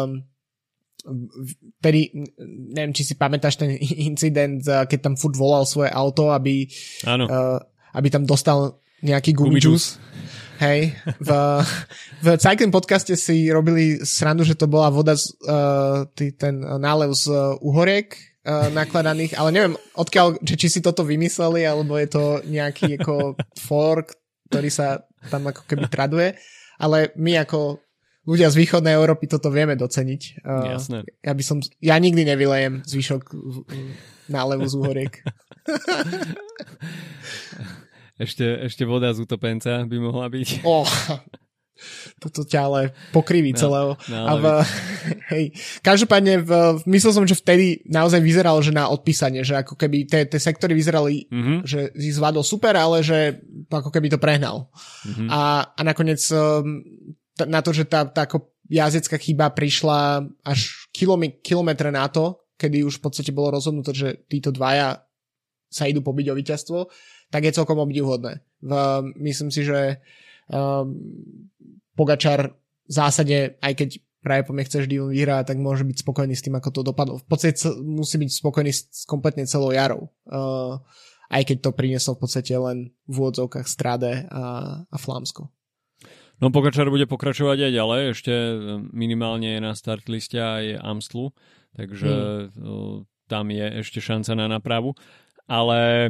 [SPEAKER 2] tedy, neviem, či si pamätáš ten incident, keď tam furt volal svoje auto, aby tam dostal nejaký gumijus. Hej, v Cycling podcaste si robili srandu, že to bola voda ten nálev z uhoriek nakladaných, ale neviem, odkiaľ, či si toto vymysleli, alebo je to nejaký ako fork, ktorý sa tam ako keby traduje, ale my ako ľudia z východnej Európy toto vieme doceniť.
[SPEAKER 1] Jasné.
[SPEAKER 2] Ja nikdy nevylejem zvyšok nálevu z uhoriek.
[SPEAKER 1] Ešte voda z utopenca by mohla byť.
[SPEAKER 2] Toto ťa ale pokriví celého. Hej. Každopádne myslel som, že vtedy naozaj vyzeralo, že na odpísanie, že ako keby tie sektory vyzerali, že si zvládol super, ale že ako keby to prehnal. A nakoniec na to, že tá jazdecká chyba prišla až kilometre na to, kedy už v podstate bolo rozhodnuté, že títo dvaja sa idú pobiť o víťazstvo, tak je celkom obdivuhodné. Myslím si, že Pogačar v zásade, aj keď práve po mne chce vždy vyhrať, tak môže byť spokojný s tým, ako to dopadlo. V podstate musí byť spokojný s kompletne celou jarou. Aj keď to prinieslo v podstate len v úvodzovkách Strade a Flámsko.
[SPEAKER 1] No Pogačar bude pokračovať aj ďalej, ešte minimálne je na start liste aj Amstlu, takže tam je ešte šanca na nápravu. Ale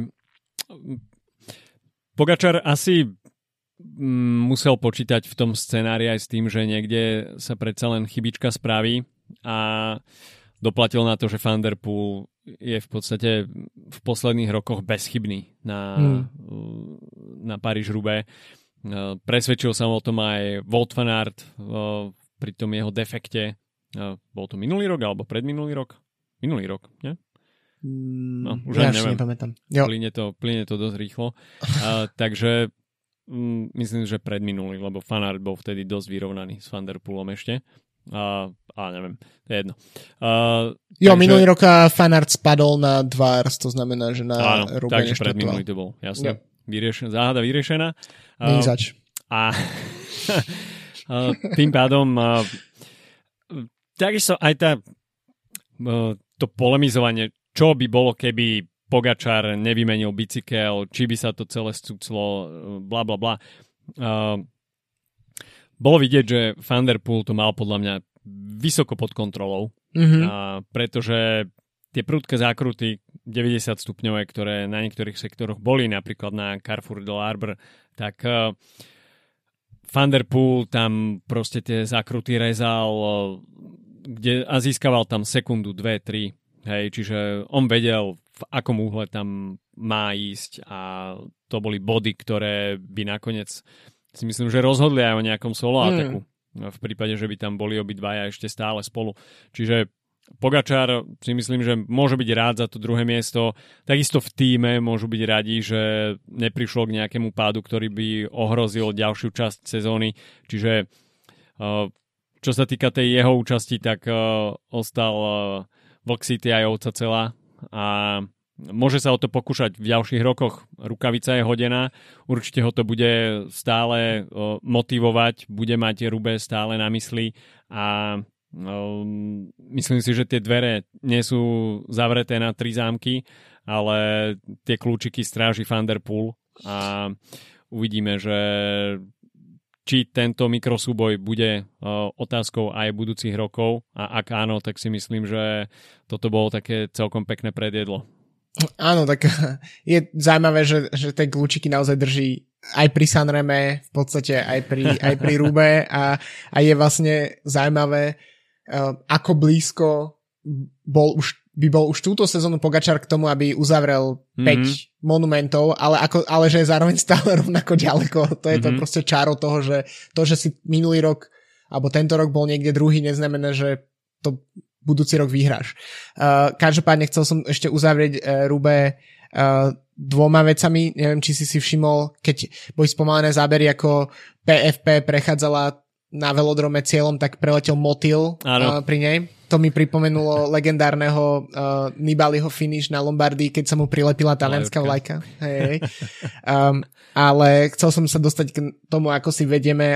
[SPEAKER 1] Pogačar asi musel počítať v tom scenári aj s tým, že niekde sa predsa len chybička spraví a doplatil na to, že Van der Poel je v podstate v posledných rokoch bezchybný na Paríž-Roubaix. Presvedčil sa o tom aj Wout van Aert pri tom jeho defekte. Bol to minulý rok alebo predminulý rok? Minulý rok, nie? No, už
[SPEAKER 2] ja
[SPEAKER 1] neviem.
[SPEAKER 2] Nepamätám.
[SPEAKER 1] Plyne to dosť rýchlo. Takže myslím, že predminulý, lebo Van Aert bol vtedy dosť vyrovnaný s Van der Poelom ešte. a neviem, to je jedno.
[SPEAKER 2] Minulý rok fanart spadol na Dwars, to znamená, že na Rube
[SPEAKER 1] takže predminulý to bol, jasne. Yep. Záhada vyriešená.
[SPEAKER 2] Zač.
[SPEAKER 1] A tým pádom takisto aj to polemizovanie, čo by bolo, keby Pogačar nevymenil bicykel, či by sa to celé scúclo, bla bla bla. Bolo vidieť, že Van der Poel to mal podľa mňa vysoko pod kontrolou, pretože tie prudké zákruty 90 stupňové, ktoré na niektorých sektoroch boli, napríklad na Carrefour de l'Arbre, tak Van der Poel tam proste tie zákruty rezal a získaval tam sekundu, 2, 3. Hej, čiže on vedel, v akom úhle tam má ísť a to boli body, ktoré by nakoniec si myslím, že rozhodli aj o nejakom solo ataku. V prípade, že by tam boli obidvaja ešte stále spolu. Čiže Pogačar si myslím, že môže byť rád za to druhé miesto. Takisto v tíme môžu byť radi, že neprišlo k nejakému pádu, ktorý by ohrozil ďalšiu časť sezóny. Čiže čo sa týka tej jeho účasti, tak ostal Vlk City aj ovca celá a môže sa o to pokúšať v ďalších rokoch. Rukavica je hodená, určite ho to bude stále motivovať, bude mať Roubaix stále na mysli a myslím si, že tie dvere nie sú zavreté na 3 zámky, ale tie kľúčiky stráži Van der Poel a uvidíme, že či tento mikrosúboj bude otázkou aj budúcich rokov a ak áno, tak si myslím, že toto bolo také celkom pekné predjedlo.
[SPEAKER 2] Áno, tak je zaujímavé, že tie kľúčiky naozaj drží aj pri Sanreme, v podstate aj pri Roubaix a je vlastne zaujímavé, ako blízko by bol už túto sezónu Pogačar k tomu, aby uzavrel 5 monumentov, ale že je zároveň stále rovnako ďaleko. To je to proste čaro toho, že to, že si minulý rok alebo tento rok bol niekde druhý, neznamená, že to budúci rok vyhráš. Každopádne chcel som ešte uzavrieť Roubaix 2 vecami. Neviem, či si všimol, keď boli spomalené zábery, ako PFP prechádzala na velodrome cieľom, tak preletel motýl pri nej. To mi pripomenulo legendárneho Nibaliho finish na Lombardii, keď sa mu prilepila talianská vlajka. Hej. Ale chcel som sa dostať k tomu, ako si vedieme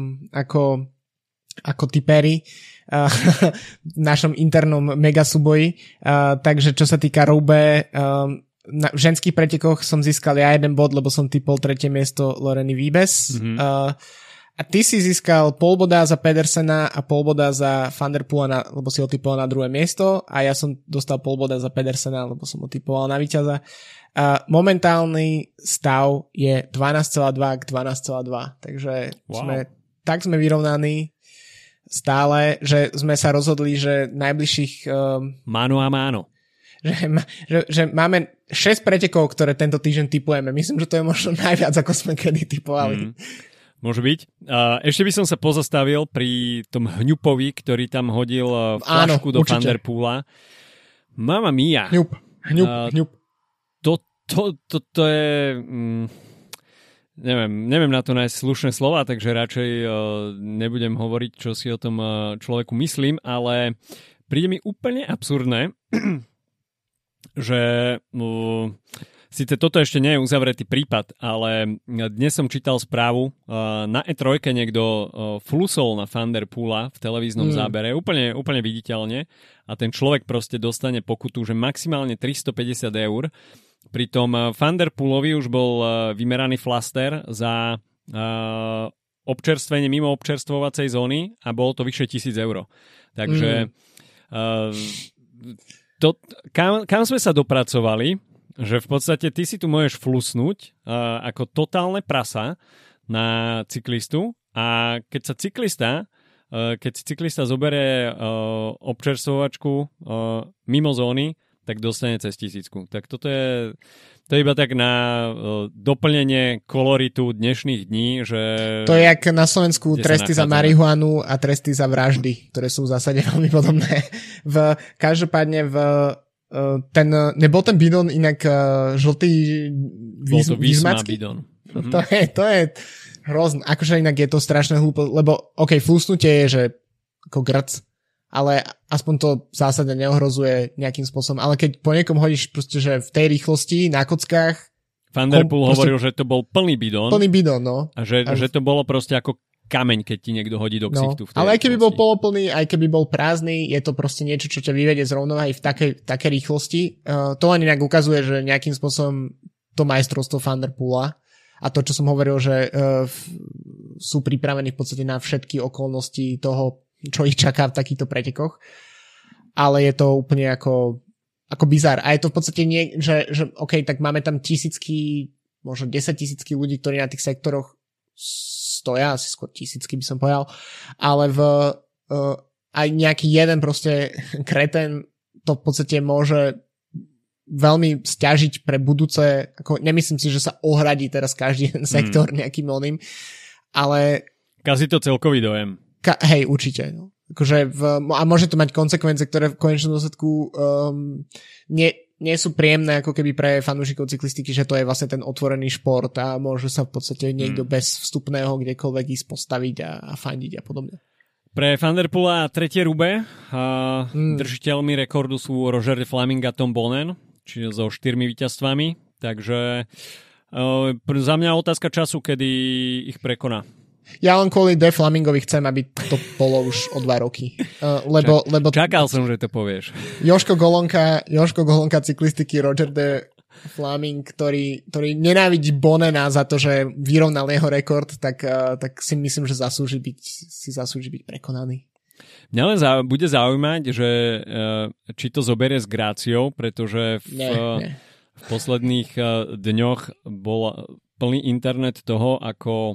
[SPEAKER 2] ako tipéri v našom internom megasúboji. Takže čo sa týka Roubaix, v ženských pretekoch som získal ja 1 bod, lebo som typol 3. miesto Loreny Wiebes. A ty si získal pol boda za Pedersena a pol boda za Van der Poela, lebo si ho typoval na 2. miesto a ja som dostal pol boda za Pedersena, lebo som ho typoval na víťaza. Momentálny stav je 12,2 k 12,2, takže sme vyrovnaní stále, že sme sa rozhodli, že najbližších
[SPEAKER 1] Mano a máno.
[SPEAKER 2] Že máme 6 pretekov, ktoré tento týždeň tipujeme. Myslím, že to je možno najviac, ako sme kedy tipovali.
[SPEAKER 1] Môže byť. Ešte by som sa pozastavil pri tom Hňupovi, ktorý tam hodil flašku do Van der Poela. Mama mia.
[SPEAKER 2] Hňup.
[SPEAKER 1] To je... Neviem na to nájsť slušné slova, takže radšej nebudem hovoriť, čo si o tom človeku myslím, ale príde mi úplne absurdné, že... Sice toto ešte nie je uzavretý prípad, ale dnes som čítal správu, na E3 niekto flusol na Van der Poela v televíznom zábere, úplne viditeľne a ten človek proste dostane pokutu, že maximálne 350 €. Pritom Van der Poelovi už bol vymeraný flaster za občerstvenie mimo občerstvovacej zóny a bolo to vyššie 1,000 €. Takže kam sme sa dopracovali, že v podstate ty si tu môžeš flusnúť ako totálne prasa na cyklistu a keď si cyklista zoberie občerstvovačku mimo zóny, tak dostane cez 1000. Tak to je iba tak na doplnenie koloritu dnešných dní, že...
[SPEAKER 2] To je jak na Slovensku tresty za marihuanu a tresty za vraždy, ktoré sú v zásade veľmi podobné. Každopádne nebol ten bidon inak žltý výzmacký?
[SPEAKER 1] Bidon.
[SPEAKER 2] To je hrozné. Akože inak je to strašné hlúpo, lebo flusnutie je, že ako grc, ale aspoň to v zásade neohrozuje nejakým spôsobom. Ale keď po niekom hodíš proste, že v tej rýchlosti na kockách...
[SPEAKER 1] Van der Poel hovoril, že to bol plný bidón.
[SPEAKER 2] Plný bidón, no.
[SPEAKER 1] A že to bolo proste ako kameň, keď ti niekto hodí do ksichtu.
[SPEAKER 2] No, ale aj keby bol poloplný, aj keby bol prázdny, je to proste niečo, čo ťa vyvedie z rovnováhy v takej rýchlosti. To len inak ukazuje, že nejakým spôsobom to majstrovstvo Van der Poela a to, čo som hovoril, že sú pripravení v podstate na všetky okolnosti toho, čo ich čaká v takýchto pretekoch. Ale je to úplne ako bizár. A je to v podstate že OK, tak máme tam tisícky, možno 10 000 ľudí, ktorí na tých sektoroch stoja, asi skôr 1000 by som povedal, ale aj nejaký jeden proste kreten to v podstate môže veľmi sťažiť pre budúce, ako nemyslím si, že sa ohradí teraz každý jeden sektor nejakým oným, ale...
[SPEAKER 1] Kazí to celkový dojem.
[SPEAKER 2] Hej, určite. No. Akože a môže to mať konsekvencie, ktoré v konečnom dôsledku nie sú príjemné ako keby pre fanúšikov cyklistiky, že to je vlastne ten otvorený šport a môže sa v podstate niekto bez vstupného kdekoľvek ísť postaviť a fandiť a podobne.
[SPEAKER 1] Pre Van der Poela tretie Roubaix držiteľmi rekordu sú Roger de Flaming a Tom Bonnen, čiže so 4 víťazstvami, takže za mňa otázka času, kedy ich prekoná.
[SPEAKER 2] Ja len kvôli De Flamingovi chcem, aby to bolo už o 2 roky. Lebo
[SPEAKER 1] čakal som, že to povieš.
[SPEAKER 2] Jožko Golonka cyklistiky, Roger De Flaming, ktorý nenávidí Bonnena za to, že vyrovnal jeho rekord, tak si myslím, že zaslúži byť prekonaný.
[SPEAKER 1] Mňa len bude zaujímať, že či to zoberie s gráciou, pretože v posledných dňoch bol plný internet toho, ako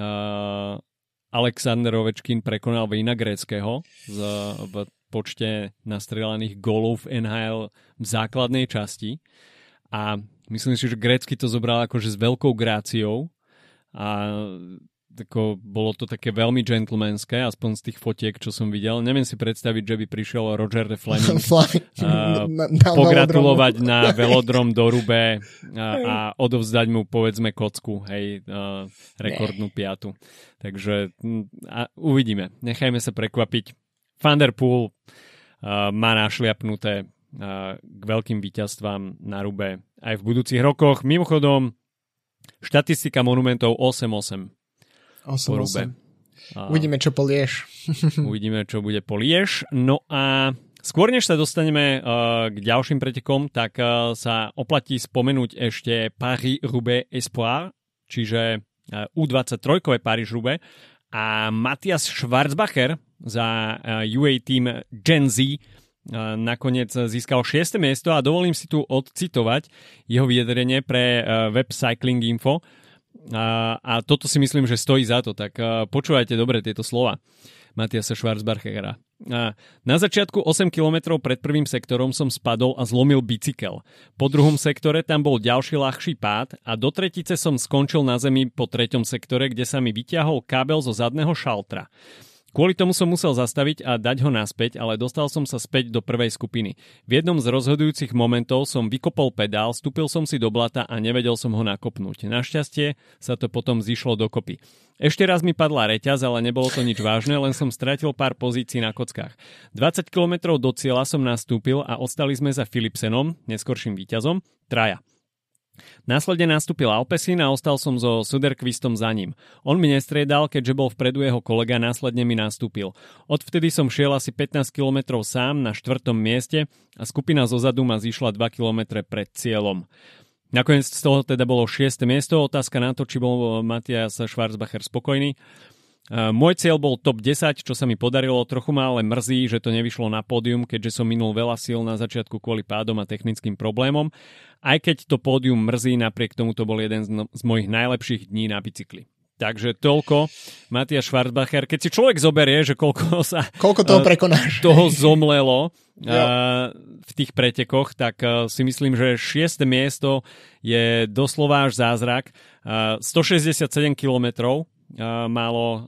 [SPEAKER 1] Alexander Ovečkin prekonal Vejna Gréckeho v počte nastrelaných gólov v NHL v základnej časti a myslím si, že Grécky to zobral akože s veľkou gráciou a bolo to také veľmi gentlemanské, aspoň z tých fotiek, čo som videl. Neviem si predstaviť, že by prišiel Roger de Fleming pogratulovať na velodrom do Roubaix a odovzdať mu, povedzme, kocku, hej, rekordnú 5. Takže uvidíme. Nechajme sa prekvapiť. Van der Poel má našliapnuté k veľkým víťazstvám na Roubaix aj v budúcich rokoch. Mimochodom, štatistika monumentov 8-8.
[SPEAKER 2] 8-8. Uvidíme, čo polieš.
[SPEAKER 1] Uvidíme, čo bude polieš. No a skôr, než sa dostaneme k ďalším pretekom, tak sa oplatí spomenúť ešte Paris-Roubaix Espoir, čiže U23 Paris-Roubaix a Matthias Schwarzbacher za UAE Team Gen Z nakoniec získal 6. miesto a dovolím si tu odcitovať jeho vyjadrenie pre web Cycling Info. A toto si myslím, že stojí za to, tak počúvajte dobre tieto slova Mattiasa Schwarzbachera. Na začiatku 8 km pred prvým sektorom som spadol a zlomil bicykel. Po druhom sektore tam bol ďalší ľahší pád a do tretice som skončil na zemi po treťom sektore, kde sa mi vyťahol kábel zo zadného šaltra. Kvôli tomu som musel zastaviť a dať ho naspäť, ale dostal som sa späť do prvej skupiny. V jednom z rozhodujúcich momentov som vykopol pedál, vstúpil som si do blata a nevedel som ho nakopnúť. Našťastie sa to potom zišlo dokopy. Ešte raz mi padla reťaz, ale nebolo to nič vážne, len som stratil pár pozícií na kockách. 20 km do cieľa som nastúpil a ostali sme za Philipsenom, neskorším víťazom, traja. Následne nastúpil Alpecin a ostal som so Söderqvistom za ním. On mi nestriedal, keďže bol vpredu jeho kolega, následne mi nastúpil. Odvtedy som šiel asi 15 km sám na 4. mieste a skupina zozadu ma zišla 2 km pred cieľom. Nakoniec z toho teda bolo 6. miesto. Otázka na to, či bol Matthias Schwarzbacher spokojný. Môj cieľ bol top 10, čo sa mi podarilo, trochu ma ale mrzí, že to nevyšlo na pódium, keďže som minul veľa síl na začiatku kvôli pádom a technickým problémom. Aj keď to pódium mrzí, napriek tomu to bol jeden z mojich najlepších dní na bicykli. Takže toľko Matthias Schwarzbacher. Keď si človek zoberie, že koľko
[SPEAKER 2] toho prekonáš,
[SPEAKER 1] toho zomlelo v tých pretekoch, tak si myslím, že 6. miesto je doslova až zázrak. 167 kilometrov málo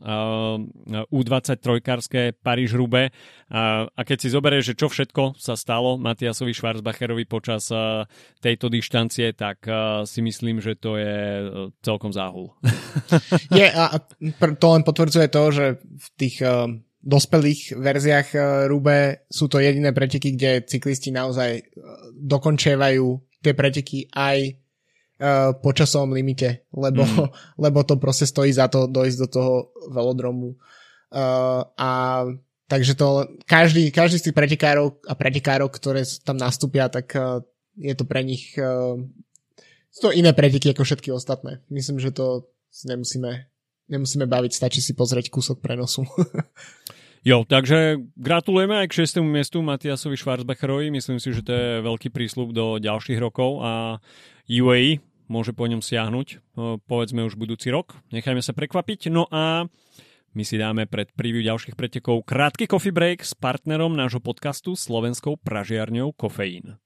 [SPEAKER 1] U23-karské Paríž-Roubaix a keď si zoberieš, že čo všetko sa stalo Mattiasovi Schwarzbacherovi počas tejto dištancie, tak si myslím, že to je celkom záhul.
[SPEAKER 2] A to len potvrdzuje to, že v tých dospelých verziách Roubaix sú to jediné preteky, kde cyklisti naozaj dokončievajú tie preteky aj po časovom limite, lebo to proste stojí za to dojsť do toho velodromu. A takže to každý z tých pretekárov, ktoré tam nastúpia, tak je to pre nich sú to iné preteky ako všetky ostatné. Myslím, že to si nemusíme baviť, stačí si pozrieť kúsok prenosu.
[SPEAKER 1] Jo, takže gratulujeme aj k 6. miestu Matiasovi Schwarzbacherovi. Myslím si, že to je veľký prísľub do ďalších rokov a UAE môže po ňom siahnuť, povedzme už budúci rok. Nechajme sa prekvapiť. No a my si dáme pred preview ďalších pretekov krátky coffee break s partnerom nášho podcastu slovenskou pražiarňou Kofeín.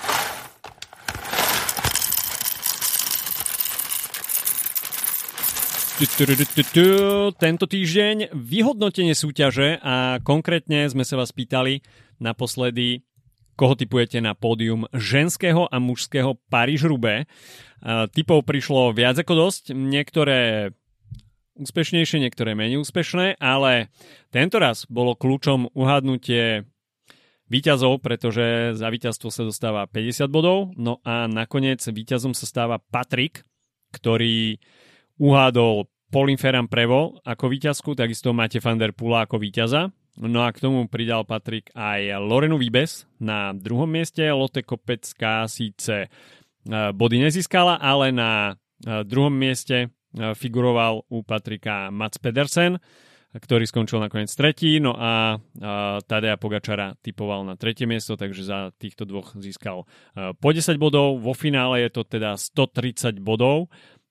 [SPEAKER 1] Tento týždeň vyhodnotenie súťaže a konkrétne sme sa vás pýtali naposledy, koho tipujete na pódium ženského a mužského Paríž-Roubaix. Tipov prišlo viac ako dosť, niektoré úspešnejšie, niektoré menej úspešné, ale tento raz bolo kľúčom uhádnutie víťazov, pretože za víťazstvo sa dostáva 50 bodov, no a nakoniec víťazom sa stáva Patrik, ktorý uhádol Pauline Ferrand-Prévot ako víťazku, takisto máte Van der Poela ako víťaza. No a k tomu pridal Patrik aj Lorenu Wiebes na druhom mieste. Lotte Kopecky síce body nezískala, ale na druhom mieste figuroval u Patrika Mats Pedersen, ktorý skončil nakoniec tretí. No a Tadej Pogačara typoval na tretie miesto, takže za týchto dvoch získal po 10 bodov. Vo finále je to teda 130 bodov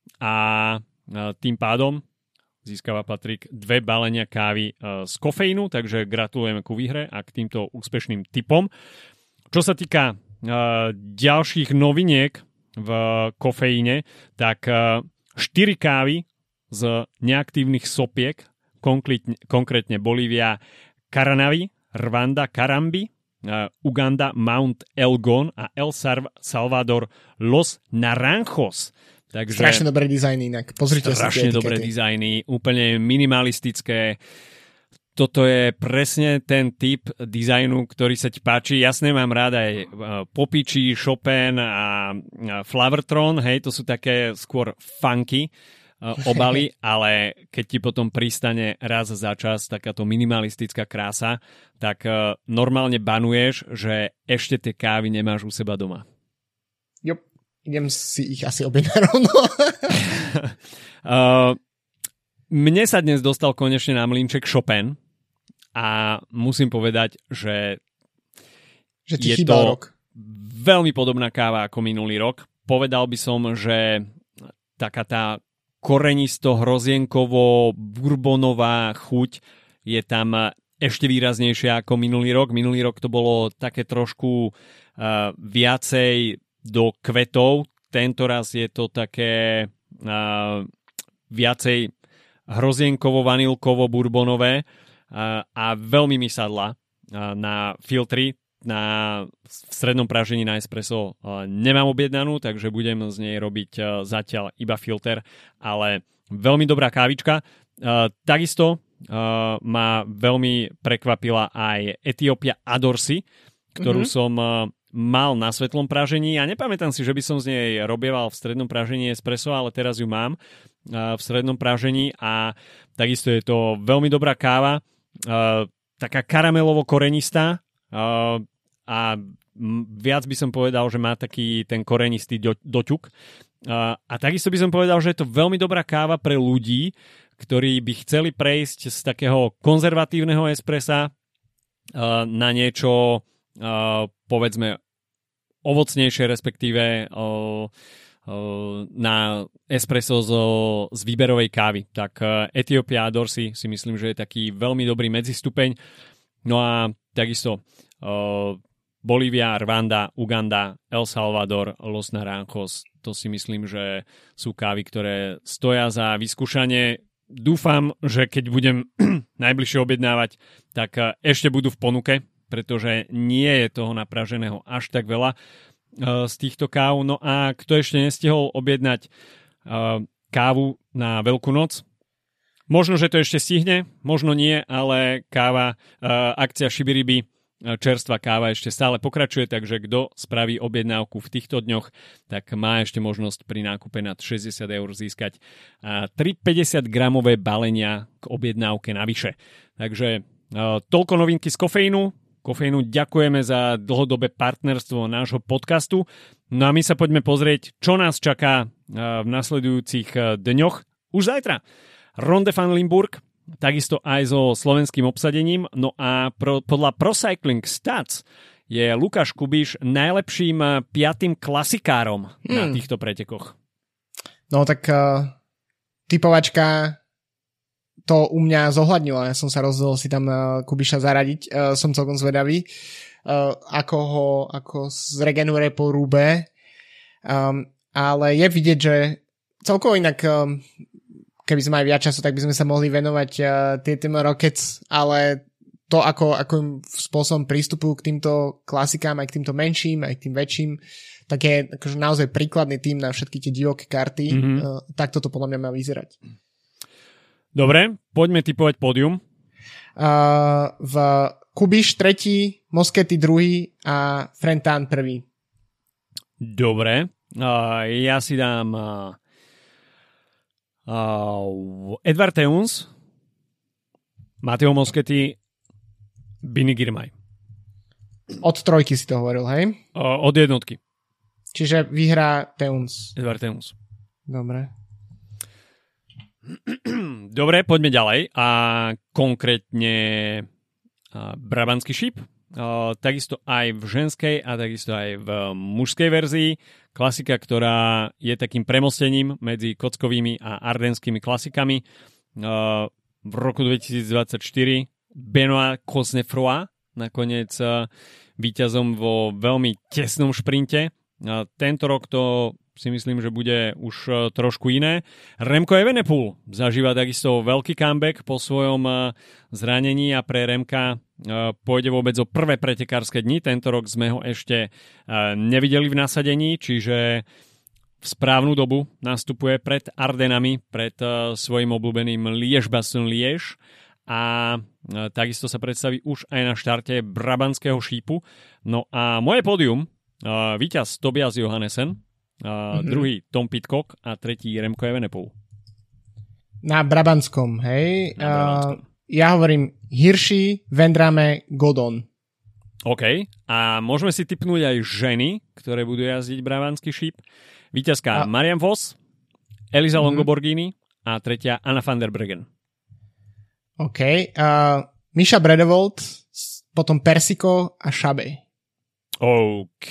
[SPEAKER 1] a tým pádom získava Patrik 2 balenia kávy z kofeínu, takže gratulujeme ku výhre a k týmto úspešným tipom. Čo sa týka ďalších noviniek v kofeíne, tak 4 kávy z neaktívnych sopiek, konkrétne Bolívia Caranavi, Rwanda Karambi, Uganda Mount Elgon a El Salvador Los Naranjos. Takže
[SPEAKER 2] strašne dobré dizajny inak. Pozrite si tie
[SPEAKER 1] strašne dobré dizajny, úplne minimalistické. Toto je presne ten typ dizajnu, ktorý sa ti páči. Jasne, mám rád aj Popiči, Chopin a Flowertron, hej, to sú také skôr funky obaly, ale keď ti potom pristane raz za čas takáto minimalistická krása, tak normálne banuješ, že ešte tie kávy nemáš u seba doma.
[SPEAKER 2] Jop. Idem si ich asi objednať rovno.
[SPEAKER 1] Mne sa dnes dostal konečne na mlynček Chopin a musím povedať, že
[SPEAKER 2] ti chýbal rok.
[SPEAKER 1] Veľmi podobná káva ako minulý rok. Povedal by som, že taká tá korenisto-hrozienkovo-bourbonová chuť je tam ešte výraznejšia ako minulý rok. Minulý rok to bolo také trošku viacej do kvetov. Tento raz je to také viacej hrozienkovo-vanilkovo-bourbonové a veľmi mi sadla na filtry. V strednom pražení na espresso nemám objednanú, takže budem z nej robiť zatiaľ iba filter, ale veľmi dobrá kávička. Takisto ma veľmi prekvapila aj Etiópia Adorsi, ktorú som mal na svetlom pražení a nepamätám si, že by som z nej robieval v strednom pražení espresso, ale teraz ju mám v strednom pražení a takisto je to veľmi dobrá káva, taká karamelovo-korenistá a viac by som povedal, že má taký ten korenistý doťuk a takisto by som povedal, že je to veľmi dobrá káva pre ľudí, ktorí by chceli prejsť z takého konzervatívneho espressa na niečo povedzme ovocnejšie, respektíve na espresso z výberovej kávy. Tak Etiópia Adorsi si myslím, že je taký veľmi dobrý medzistupeň. No a takisto Bolívia, Rwanda, Uganda, El Salvador, Los Naranjos. To si myslím, že sú kávy, ktoré stoja za vyskúšanie. Dúfam, že keď budem najbližšie objednávať, tak ešte budú v ponuke, pretože nie je toho napraženého až tak veľa z týchto káv. No a kto ešte nestihol objednať kávu na Veľkú noc, Možno, že to ešte stihne, možno nie, ale káva, akcia Shibiribi, čerstvá káva ešte stále pokračuje, takže kto spraví objednávku v týchto dňoch, tak má ešte možnosť pri nákupe nad 60 eur získať 3 50-gramové balenia k objednávke navyše. Takže toľko novinky z Kofeínu. Kofeínu ďakujeme za dlhodobé partnerstvo nášho podcastu. No a my sa poďme pozrieť, čo nás čaká v nasledujúcich dňoch už zajtra. Ronde van Limburg, takisto aj so slovenským obsadením. No a podľa Pro Cycling Stats je Lukáš Kubíš najlepším 5. klasikárom na týchto pretekoch.
[SPEAKER 2] No tak typovačka to u mňa zohľadnila. Ja som sa rozhodol si tam Kubiša zaradiť. Som celkom zvedavý, ako zregeneruje po Rube. Ale je vidieť, že celkovo inak... keby sme mali viac času, tak by sme sa mohli venovať tým Rockets, ale to, ako im spôsobom prístupujú k týmto klasikám, aj k týmto menším, aj k tým väčším, tak je akože naozaj príkladný tým na všetky tie divoké karty. Tak toto podľa mňa má vyzerať.
[SPEAKER 1] Dobre, poďme tipovať pódium.
[SPEAKER 2] V Kubiš 3., Moschetti 2. a Frentán 1.
[SPEAKER 1] Dobre, ja si dám... Edvard Teuns, Matteo Moschetti, Bini Girmay.
[SPEAKER 2] Od 3 si to hovoril, hej?
[SPEAKER 1] Od 1.
[SPEAKER 2] Čiže vyhrá Teuns.
[SPEAKER 1] Edvard Teuns.
[SPEAKER 2] Dobre.
[SPEAKER 1] Dobre, poďme ďalej. A konkrétne Brabantský šíp. Takisto aj v ženskej a takisto aj v mužskej verzii. Klasika, ktorá je takým premostením medzi kockovými a ardenskými klasikami. V roku 2024 Benoît Cosnefroy nakoniec víťazom vo veľmi tesnom šprinte. Tento rok to si myslím, že bude už trošku iné. Remco Evenepoel zažíva takisto veľký comeback po svojom zranení a pre Remka pôjde vôbec o prvé pretekárske dni. Tento rok sme ho ešte nevideli v nasadení, čiže v správnu dobu nastupuje pred Ardenami, pred svojim obľúbeným Liège-Bastogne-Liège a takisto sa predstaví už aj na štarte Brabantského šípu. No a moje pódium, víťaz Tobias Johannesen, druhý Tom Pidcock a tretí Remco Evenepoel.
[SPEAKER 2] Na Brabantskom, hej?
[SPEAKER 1] Na Brabantskom.
[SPEAKER 2] Ja hovorím Hirschi, Vendrame, Godon.
[SPEAKER 1] OK. A môžeme si tipnúť aj ženy, ktoré budú jazdiť Brabantský šíp. Víťazka Marianne Vos, Elisa Longoborghini a tretia Anna van der Breggen.
[SPEAKER 2] OK. Misha Bredevold, potom Persico a Chabé.
[SPEAKER 1] OK.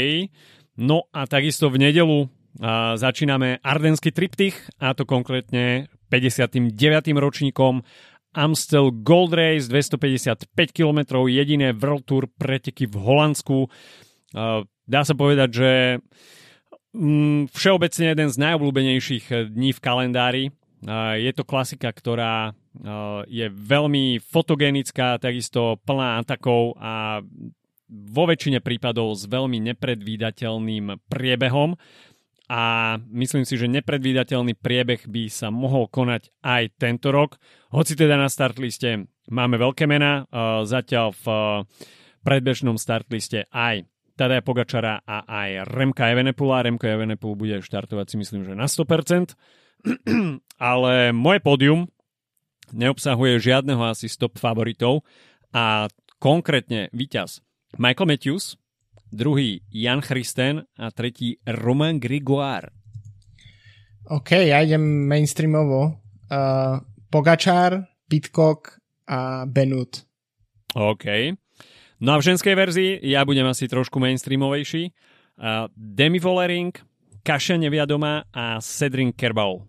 [SPEAKER 1] No a takisto v nedeľu začíname ardenský triptych, a to konkrétne 59. ročníkom Amstel Gold Race, 255 km, jediné World Tour preteky v Holandsku. Dá sa povedať, že všeobecne jeden z najobľúbenejších dní v kalendári. Je to klasika, ktorá je veľmi fotogenická, takisto plná atakov a vo väčšine prípadov s veľmi nepredvídateľným priebehom. A myslím si, že nepredvídateľný priebeh by sa mohol konať aj tento rok. Hoci teda na startliste máme veľké mená, zatiaľ v predbežnom startliste aj Tadeja Pogačara a aj Remka Evenepoela. Remko Evenepoel bude štartovať, si myslím, že na 100%. Ale moje pódium neobsahuje žiadneho asi stop favoritov a konkrétne víťaz Michael Matthews, druhý Jan Christen a tretí Romain Grégoire.
[SPEAKER 2] OK, ja idem mainstreamovo. Pogačar, Pidcock a Benoot.
[SPEAKER 1] OK. No a v ženskej verzii ja budem asi trošku mainstreamovejší. Demi Vollering, Kasia Neviadoma a Cedric Kerbau.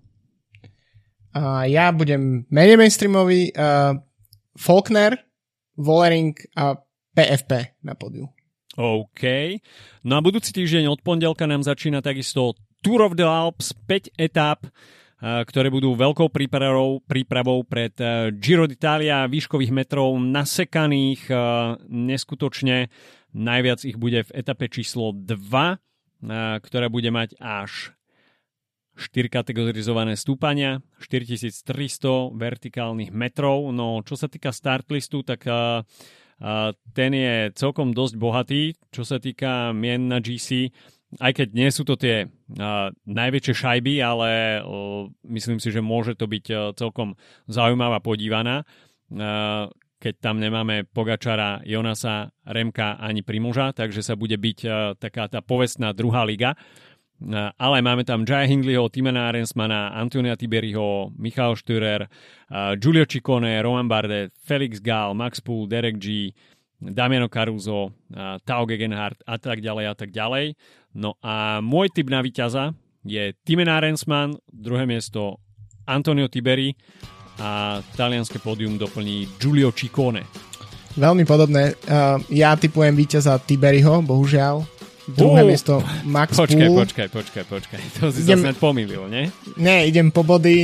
[SPEAKER 2] Ja budem menej mainstreamový. Faulkner, Vollering a PFP na pódiu.
[SPEAKER 1] OK. No a budúci týždeň od pondelka nám začína takisto Tour of the Alps, 5 etáp, ktoré budú veľkou prípravou pred Giro d'Italia, výškových metrov nasekaných neskutočne. Najviac ich bude v etape číslo 2, ktorá bude mať až 4 kategorizované stúpania, 4300 vertikálnych metrov. No čo sa týka startlistu, tak ten je celkom dosť bohatý, čo sa týka mien na GC, aj keď nie sú to tie najväčšie šajby, ale myslím si, že môže to byť celkom zaujímavá podívaná, keď tam nemáme Pogačara, Jonasa, Remka ani Primoža, takže sa bude byť taká tá povestná druhá liga. Ale máme tam Jaya Hindleyho, Timena Arensmana, Antonia Tiberiho, Michal Stürer, Giulio Ciccone, Romain Bardet, Felix Gall, Max Poole, Derek G, Damiano Caruso, Tao Gegenhardt a tak ďalej. No a môj tip na víťaza je Timena Arensman, druhé miesto Antonio Tiberi a talianske pódium doplní Giulio Ciccone.
[SPEAKER 2] Veľmi podobné. Ja tipujem víťaza Tiberiho, bohužiaľ. Druhé miesto Max Poole.
[SPEAKER 1] Počkaj. To si zase pomýlil, nie?
[SPEAKER 2] Nie, idem po body,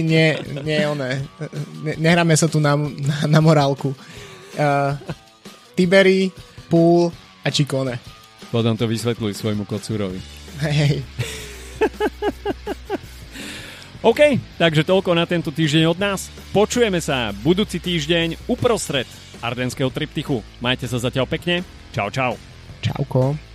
[SPEAKER 2] nehráme sa tu na morálku. Tiberi, Poole a Ciccone.
[SPEAKER 1] Potom to vysvetľuj svojmu kocúrovi.
[SPEAKER 2] Hej.
[SPEAKER 1] OK, takže toľko na tento týždeň od nás. Počujeme sa budúci týždeň uprostred ardenského triptychu. Majte sa zatiaľ pekne. Čau.
[SPEAKER 2] Čauko.